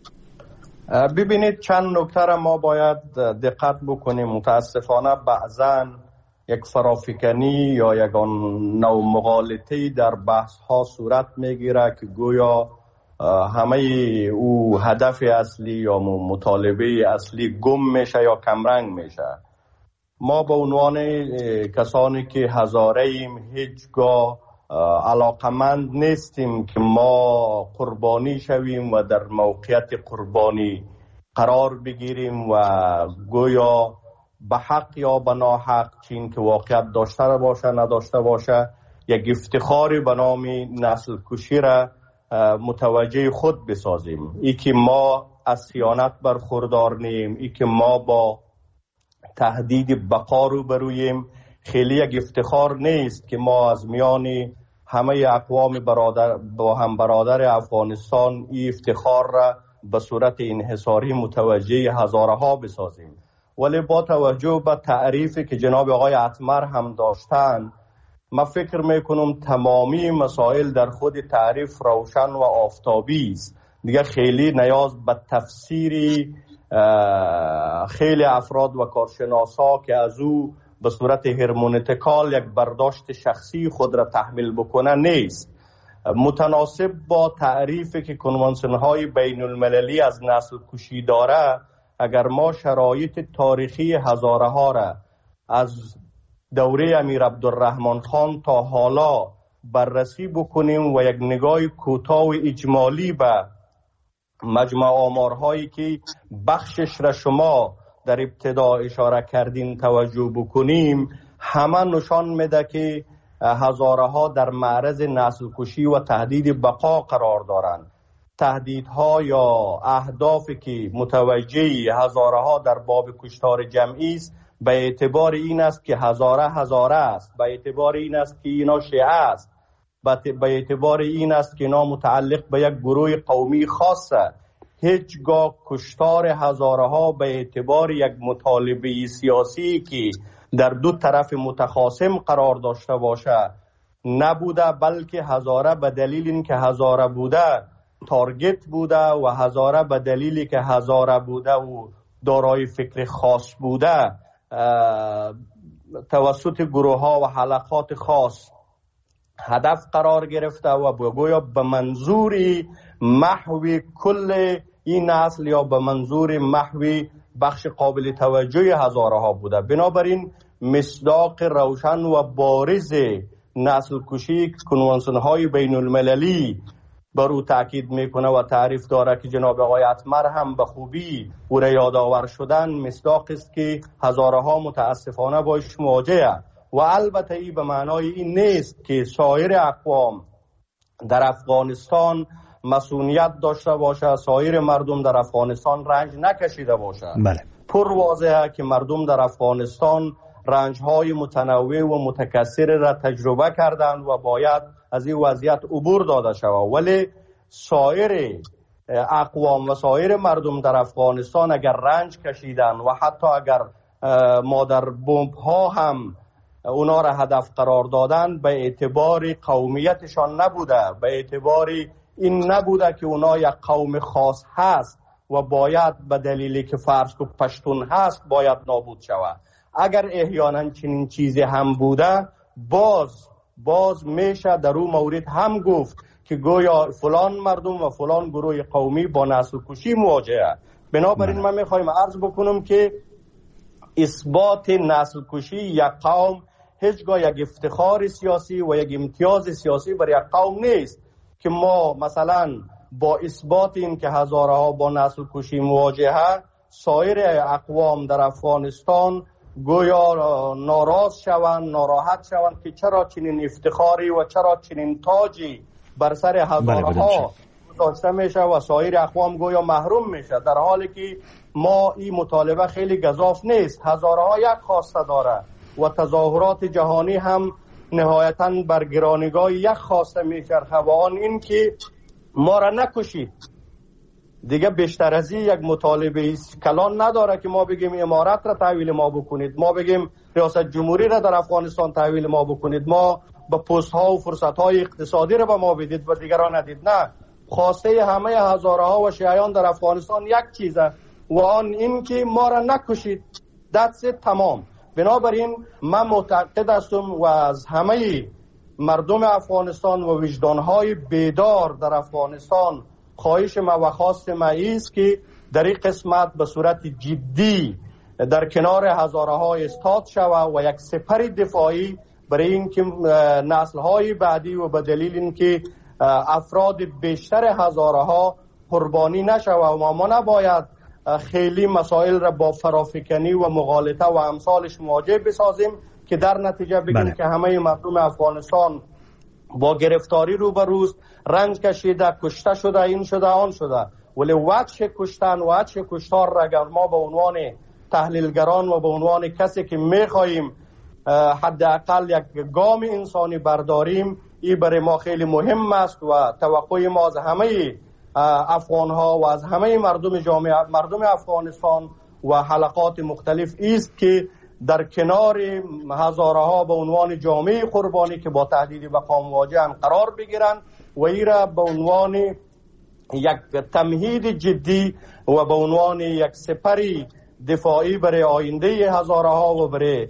ببینید، چند نکته را ما باید دقت بکنیم. متاسفانه بعضا یک فرافکنی یا یک نوع مغالطه‌ای در بحث ها صورت میگیره که گویا همه او هدف اصلی یا مطالبه اصلی گم میشه یا کمرنگ میشه. ما به عنوان کسانی که هزاره ایم هیچگاه علاقمند نیستیم که ما قربانی شویم و در موقعیت قربانی قرار بگیریم و گویا به حق یا به ناحق، چین که واقعیت داشته باشه نداشته باشه، یک افتخاری به نام نسل کشی را متوجه خود بسازیم. ای که ما از خیانت برخوردار نیم، ای که ما با تهدید بقا روبرویم، خیلی یک افتخار نیست که ما از میان همه اقوام برادر با هم برادر افغانستان این افتخار را به صورت انحصاری متوجه هزارها بسازیم. ولی با توجه به تعریفی که جناب آقای اتمر هم داشتن، من فکر میکنم تمامی مسائل در خود تعریف روشن و آفتابی است. دیگه خیلی نیاز به تفسیری خیلی افراد و کارشناسا که از او به صورت هرمونتیکال یک برداشت شخصی خود را تحمیل بکنه نیست. متناسب با تعریفی که کنوانسیون های بین المللی از نسل کشی داره، اگر ما شرایط تاریخی هزارها را از دوره امیر عبدالرحمن خان تا حالا بررسی بکنیم و یک نگاه کوتاه و اجمالی به مجمع آمارهایی که بخشش را شما در ابتدا اشاره کردین توجه بکنیم، همه نشان میده که هزارها در معرض نسل کشی و تهدید بقا قرار دارند. تهدیدها یا اهدافی که متوجه هزارها در باب کشتار جمعی است به اعتبار این است که هزاره هزاره است، به اعتبار این است که اینا شیعه است، به اعتبار این است که اینا متعلق به یک گروه قومی خاصه. هیچگاه کشتار هزارها به اعتبار یک مطالبه سیاسی که در دو طرف متخاصم قرار داشته باشه نبوده، بلکه هزاره به دلیل این که هزاره بوده تارگت بوده و هزاره به دلیلی که هزاره بوده و دارای فکر خاص بوده توسط گروه ها و حلقات خاص هدف قرار گرفته و بگویا به منظوری محوی کل این نسل یا به منظور محوی بخش قابل توجه هزاره ها بوده. بنابراین مصداق روشن و بارز نسل کشی کنوانسیون های بین المللی بر او تاکید میکنه و تعریف داره که جناب آقای اتمر هم به خوبی او را یادآور شدن. مصداق است که هزاره ها متاسفانه باش مواجهه و البته ای به معنای این نیست که سایر اقوام در افغانستان مسئولیت داشته باشه، سایر مردم در افغانستان رنج نکشیده باشه. بله. پر واضحه که مردم در افغانستان رنج‌های متنوع و متکثر را تجربه کردند و باید از این وضعیت عبور داده شود. ولی سایر اقوام و سایر مردم در افغانستان اگر رنج کشیدن و حتی اگر مادر بمب ها هم اونا را هدف قرار دادن، به اعتبار قومیتشان نبوده، به اعتبار این نبوده که اونا یک قوم خاص هست و باید به دلیلی که فرض کو پشتون هست باید نابود شود. اگر احیانا چنین چیزی هم بوده، باز باز میشه در اون مورد هم گفت که گویا فلان مردم و فلان گروه قومی با نسل کشی مواجهه. بنابراین من میخوایم عرض بکنم که اثبات نسل کشی یک قوم هیچگاه یک افتخار سیاسی و یک امتیاز سیاسی برای یک قوم نیست که ما مثلا با اثبات این که هزاره ها با نسل کشی مواجهه سایر اقوام در افغانستان گویا ناراض شوند، ناراحت شوند که چرا چنین افتخاری و چرا چنین تاجی بر سر هزاره ها گذاشته میشه و سایر اقوام گویا محروم میشه، در حالی که ما این مطالبه خیلی گزاف نیست. هزاره ها یک خواسته داره و تظاهرات جهانی هم نهایتاً بر گرانگاه یک خواسته میچرخه و آن این که ما را نکشید. دیگه بیشتر از این یک مطالبه کلان نداره که ما بگیم امارت را تحویل ما بکنید، ما بگیم ریاست جمهوری را در افغانستان تحویل ما بکنید، ما به پست ها و فرصت های اقتصادی را به ما بدید و دیگران ندید. نه، خواسته همه هزاره ها و شیعیان در افغانستان یک چیزه و آن این که ما را نکشید. دست تمام. بنابراین من معتقد هستم و از همه مردم افغانستان و وجدانهای بیدار در افغانستان خواهش ما و خواست ما است که در این قسمت به صورت جدی در کنار هزاره ها استاد شود و یک سپر دفاعی برای اینکه نسل های بعدی و به دلیل اینکه افراد بیشتر هزاره ها قربانی نشود و ما نباید خیلی مسائل را با فرافکنی و مغالطه و امثالش مواجه بسازیم که در نتیجه بگیم بله. که همه مردم افغانستان با گرفتاری روبروست، رنج کشیده، کشته شده، این شده، آن شده. ولی وجه کشتن و وجه کشتار را اگر ما به عنوان تحلیلگران و به عنوان کسی که میخواییم حداقل یک گام انسانی برداریم، این برای ما خیلی مهم است و توقع ما از همه افغان ها و از همه مردم جامعه مردم افغانستان و حلقات مختلف است که در کنار هزاره ها به عنوان جامعه قربانی که با تهدید بقا مواجه هم قرار بگیرند و این را به عنوان یک تمهید جدی و به عنوان یک سپری دفاعی برای آینده هزاره ها و برای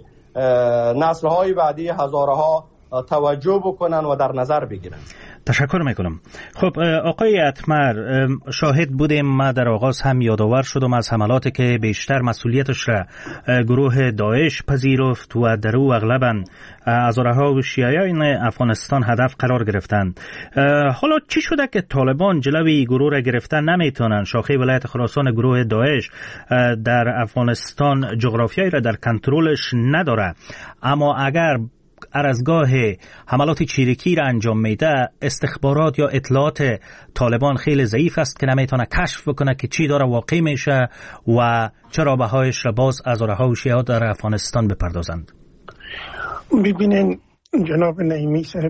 نسل های بعدی هزاره ها توجه بکنن و در نظر بگیرن. تشکر میکنم. خب آقای اتمر، شاهد بودیم، ما در آغاز هم یادآور شدم از حملاتی که بیشتر مسئولیتش را گروه داعش پذیرفت و در او اغلبا هزارها و شیعیان افغانستان هدف قرار گرفتند. حالا چی شده که طالبان جلوی گروه را گرفتن نمیتونن؟ شاخه ولایت خراسان گروه داعش در افغانستان جغرافیایی را در کنترلش نداره، اما اگر هر از گاه حملات چیرکی را انجام میده، استخبارات یا اطلاعات طالبان خیلی ضعیف است که نمیتونه کشف بکنه که چی داره واقع میشه و چرا بهایش را باز از هزارها و شیعه در افغانستان بپردازند. ببینین جناب نعیمی صاحب،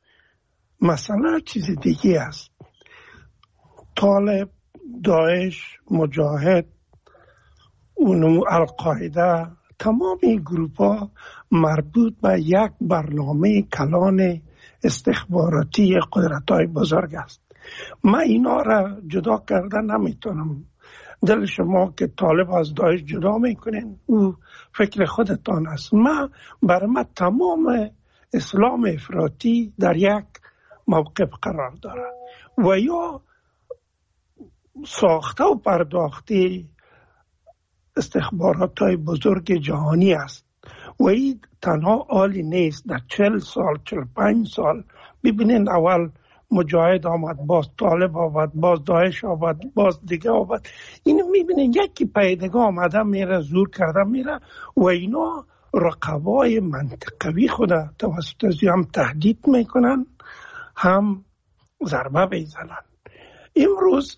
مسئله چیز دیگه است. طالب، داعش، مجاهد، اونو القاعده، تمام این گروپ ها مربوط به یک برنامه کلان استخباراتی قدرت های بزرگ است. من اینا را جدا کردن نمیتونم. دل شما که طالب از داعش جدا میکنین او فکر خودتان است. من برای من تمام اسلام افراطی در یک موقف قرار داره و یا ساخته و پرداخته استخبارات های بزرگ جهانی است و این تنها عالی نیست. در چل سال چل پنج سال ببینین اول مجاهد آمد، باز طالب آمد، باز داعش آمد، باز دیگه آمد. اینو میبینین یکی پیدگاه آمده میره، زور کرده میره و اینا رقبای منطقوی خود توسط ازی هم تهدید میکنن هم ضربه بیزنن. امروز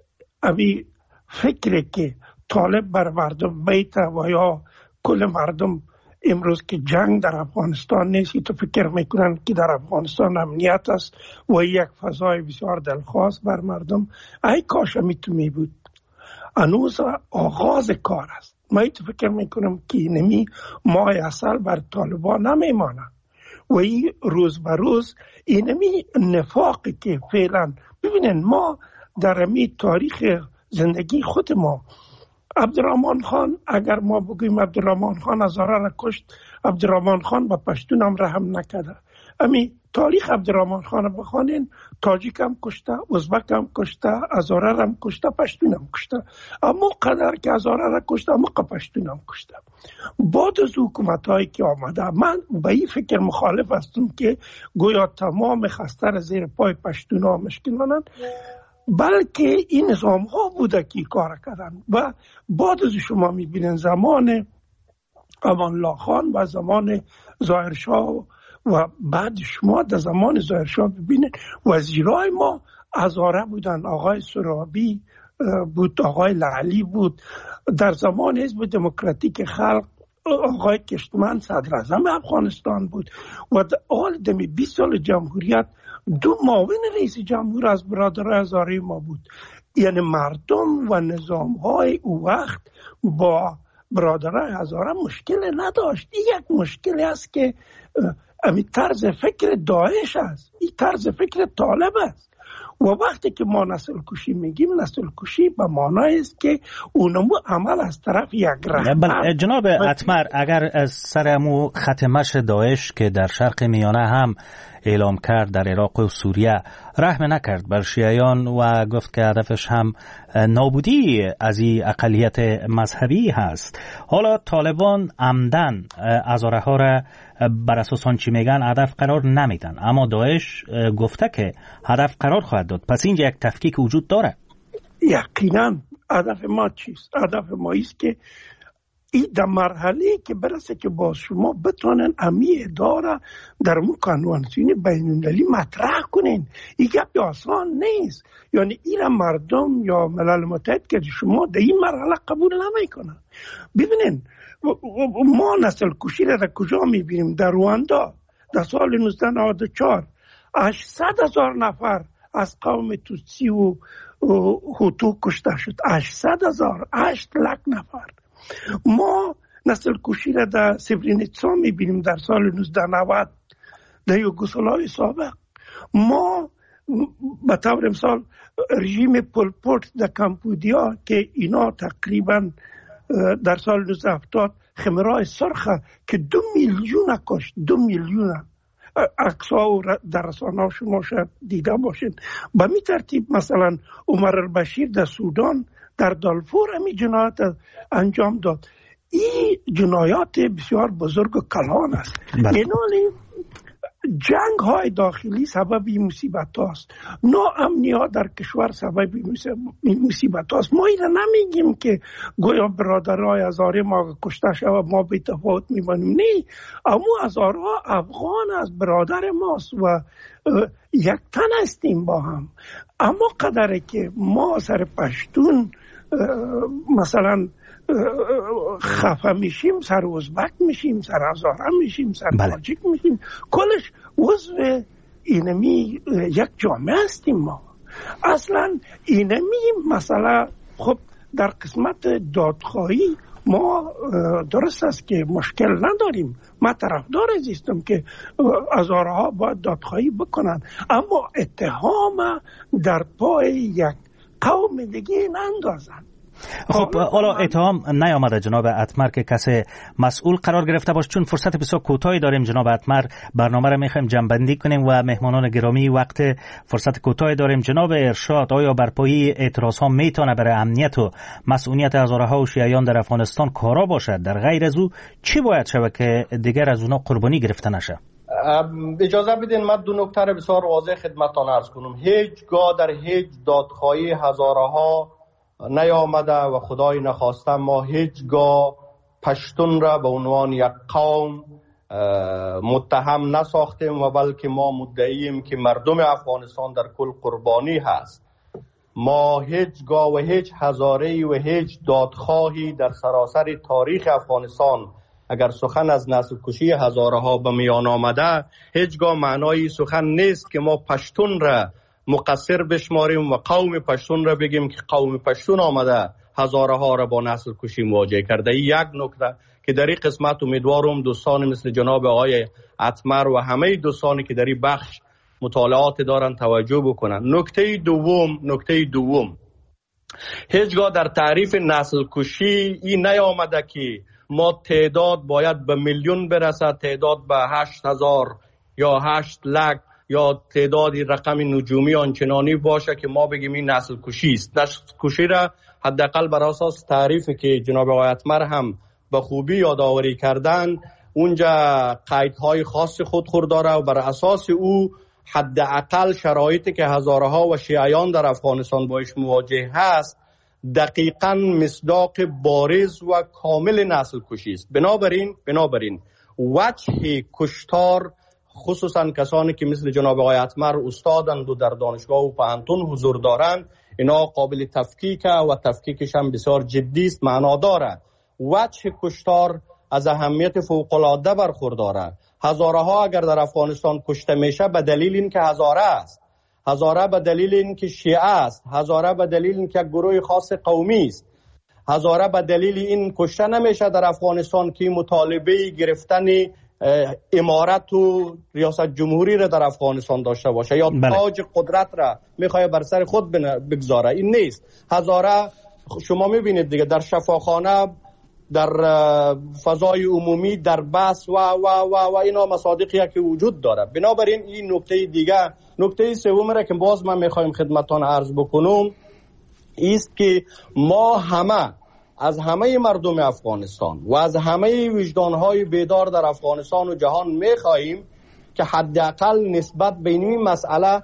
ابی فکری که طالب بر مردم بیته و یا کل مردم امروز که جنگ در افغانستان نیست تو فکر میکنن که در افغانستان امنیت است و یک فضای بسیار دلخواست بر مردم. ای کاش میتونی بود. هنوز آغاز کار است. من تو فکر میکنم که نمی ماه اصل بر طالبان نمیمانه و این روز به روز اینمی نفاقی که فعلا ببینن ما در امی تاریخ زندگی خود ما عبدالرحمن خان، اگر ما بگویم عبدالرحمن خان هزاره را کشت، عبدالرحمن خان با پشتون هم رحم نکرده. امی تاریخ عبدالرحمن خان را بخوانین، تاجیک هم کشته، ازبک هم کشته، هزاره هم کشته، پشتون هم کشته. اما قدر که هزاره را کشته اما پشتون هم کشته. بعد از حکومت هایی که آمده من به این فکر مخالف هستم که گویا تمام خسته را زیر پای پشتون ها مشکل کنند، بلکه این نظام ها بوده که کار کردن. و بعد از شما میبینن زمان امان الله خان و زمان ظاهرشاه و بعد شما در زمان ظاهرشاه ببینید وزیرای ما هزاره بودن. آقای سرابی بود، آقای لعلی بود. در زمان حزب دموکراتیک خلق آقای کشتمن صدر اعظم افغانستان بود و در حال دمی بیست سال جمهوریت دو معاون رئیس جمهور از برادرای هزاره ما بود. یعنی مردم و نظام های او وقت با برادرای هزاره مشکل نداشت. این یک مشکلی است که امی طرز فکر داعش است، این طرز فکر طالب است. و وقتی که ما نسل کشی میگیم، نسل کشی به معنای است که اونمو عمل از طرف یک رهبر. جناب اتمر، اگر از سرمو ختمش داعش که در شرق میانه هم اعلام کرد در عراق و سوریه رحم نکرد بر شیعیان و گفت که هدفش هم نابودی از این اقلیت مذهبی هست، حالا طالبان عمدن هزاره ها را بر اساس آن چی میگن هدف قرار نمیدن، اما داعش گفته که هدف قرار خواهد داد. پس اینجا یک تفکیک وجود داره. یقینا هدف ما چیست؟ هدف ما است که این در مرحله که برسه که با شما بتونن امی اداره در اون کنوانسیون بین‌المللی مطرح کنین. این گپ آسان نیست. یعنی این مردم یا ملل متحد که شما در این مرحله قبول نمیکنن. ببینین ما نسل کشی را در کجا میبینیم؟ در رواندا در سال نوزده نود و چهار هشتصد هزار نفر از قوم توتسی و هوتو کشته شد. هشتصد هزار، هشت لک نفر. ما نسل کشی را در سبرینیتسا میبینیم در سال نوزده نود در یوگسلاوی سابق. ما به طور مثال رژیم پولپوت در کمبودیا که اینا تقریبا در سال نوزده هفتاد خمرای سرخه که دو میلیون کشت، دو میلیون. عکس‌ها و در رسانه‌ها شما شاید دیده باشید. به می ترتیب مثلا عمر البشیر در سودان در دارفور همی جنایت انجام داد. این جنایات بسیار بزرگ و کلان است. اینالی جنگ های داخلی سبب این مصیبت هاست، ناامنی ها در کشور سبب این مصیبت هاست. ما اینا نمیگیم که گویا برادرای هزاره ما کشته شود ما بی تفاوت میمانیم، نه، اما هزاره افغان از برادر ماست و یک تن هستیم با هم. اما قدره که ما سر پشتون مثلا خفه میشیم، سر ازبک میشیم، سر هزاره میشیم، سر تاجیک میشیم، کلش عضو اینمی یک جامعه هستیم ما. اصلا اینمی مسئله خب در قسمت دادخواهی ما درست است که مشکل نداریم، ما طرفدار زیستم که هزارها باید دادخواهی بکنن، اما اتهام در پای یک قوم دیگه نندازن. خب حالا اتهام نیامده جناب اتمر که کسی مسئول قرار گرفته باشه، چون فرصت بسیار کوتاهی داریم جناب اتمر، برنامه را میخوایم جنبندی کنیم و مهمانان گرامی وقت فرصت کوتاهی داریم. جناب ارشاد، آیا برپایی اعتراض ها میتونه برای امنیت و مسئولیت هزارها و شیعیان در افغانستان کارا باشد؟ در غیر از او چی باید شود که دیگر از اونا قربانی گرفته نشه؟ اجازه بدین من دو نکته را بسیار واضح خدمتتان عرض کنم. هیچگاه در هیچ دادخواهی هزارها نیامده و خدای نخواسته ما هیچگاه پشتون را به عنوان یک قوم متهم نساختیم و بلکه ما مدعییم که مردم افغانستان در کل قربانی هست. ما هیچگاه و هیچ هزاره و هیچ دادخواهی در سراسر تاریخ افغانستان اگر سخن از نسل کشی هزارها به میان آمده، هیچگاه معنای سخن نیست که ما پشتون را مقصر بشماریم و قوم پشتون را بگیم که قوم پشتون آمده هزارها را با نسل کشی مواجه کرده. این یک نکته که در این قسمت امیدوارم دوستان مثل جناب آقای اتمر و همه دوستانی که در این بخش مطالعات دارن توجه بکنن. نکته دوم نکته دوم هیچگاه در تعریف نسل کشی این نیامده که ما تعداد باید به میلیون برسد، تعداد به هشت هزار یا هشت لک یا تعدادی رقم نجومی آنچنانی باشه که ما بگیم این نسل کشی است. نسل کشی را حداقل بر اساس تعریفی که جناب آقای اتمر هم به خوبی یادآوری کردن، اونجا قیدهای خاص خودخور داره و بر اساس او حداقل شرایطی که هزارها و شیعیان در افغانستان باش مواجه هست دقیقاً مصداق بارز و کامل نسل کشی است. بنابراین بنابراین وجه کشتار خصوصا کسانی که مثل جناب آقای اتمر استادند و در دانشگاه و پانتون حضور دارند، اینا قابل تفکیک و تفکیکش هم بسیار جدی است، معنا دارد. وجه کشتار از اهمیت فوق العاده برخورداره. هزارها اگر در افغانستان کشته میشه به دلیل این که هزاره است، هزاره به دلیل این که شیعه است، هزاره به دلیل این که گروه خاص قومی است، هزاره به دلیل این کشته نمیشه در افغانستان که مطالبه گرفتن امارت و ریاست جمهوری را در افغانستان داشته باشه یا بله. تاج قدرت را میخواه بر سر خود بگذاره. این نیست. هزاره شما میبینید دیگه در شفاخانه، در فضای عمومی، در بس و و و و اینا مصادیقی که وجود داره. بنابراین این نکته دیگه. نکته سوم را که باز من میخوایم خدمتان عرض بکنم است که ما همه از همه مردم افغانستان و از همه وجدانهای بیدار در افغانستان و جهان میخواهیم که حداقل نسبت به این مسئله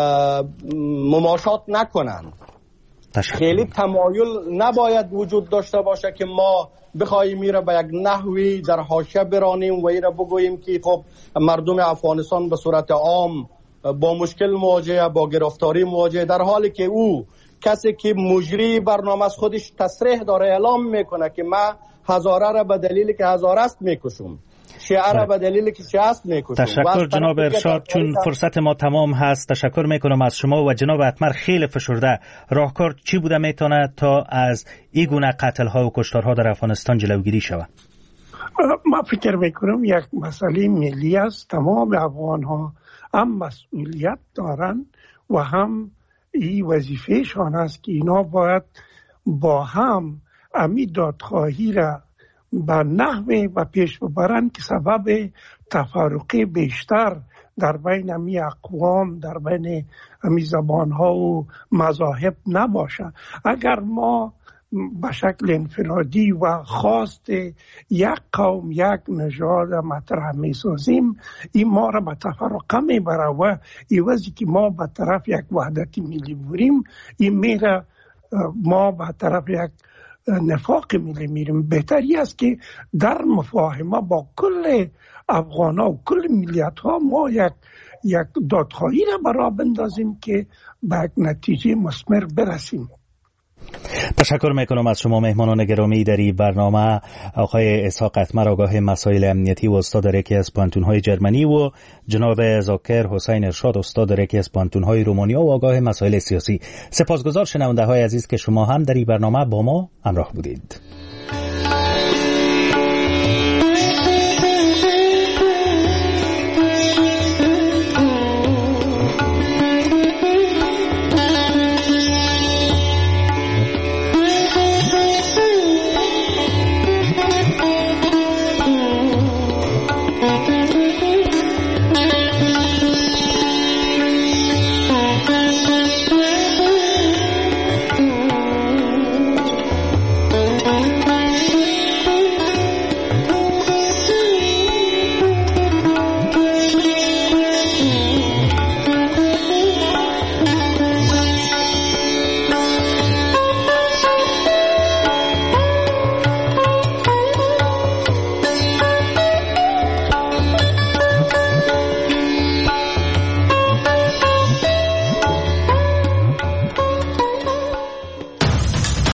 مماشات نکنند. خیلی تمایل نباید وجود داشته باشه که ما بخواهیم میره به یک نحوی در حاشیه برانیم و ایره بگوییم که خب مردم افغانستان به صورت عام با مشکل مواجهه، با گرفتاری مواجهه، در حالی که او کسی که مجری برنامه از خودش تصریح داره، اعلام میکنه که من هزاره را به دلیلی که هزاره است میکشم، شیعه را به دلیلی که شیعه است میکشم. تشکر جناب ارشاد، چون فرصت ما تمام هست تشکر میکنم از شما و جناب اتمر. خیلی فشرده راهکار چی بوده میتونه تا از این گونه قتل ها و کشتار ها در افغانستان جلوگیری شود؟ ما فکر میکنم یک مسئله ملی است. تمام افغان ها هم مسئولیت دارن و هم این وظیفهشان است که اینا باید با هم امی دادخواهی را به نحوه و پیش ببرند که سبب تفرقه بیشتر در بین امی اقوام، در بین امی زبانها و مذاهب نباشه. اگر ما به شکل انفرادی و خواست یک قوم یک نژاد مطرح می سازیم، این ما را به تفرقه می بره و ایوازی که ما به طرف یک وحدت ملی بریم، این میره ما به طرف یک نفاق ملی میریم. بهتری است که در مفاهمه با کل افغان ها و کل ملیت ها ما یک یک دادخواهی را برای بندازیم که به یک نتیجه مثمر برسیم. تشکر میکنم از شما مهمانان گرامی در این برنامه، آقای اسحاق اتمر آگاه مسائل امنیتی و استاد در یکی از پانتون‌های جرمنی و جناب ذاکر حسین ارشاد استاد در یکی از پانتون‌های رومانیا و آگاه مسائل سیاسی. سپاسگزار شنونده های عزیز که شما هم در این برنامه با ما همراه بودید.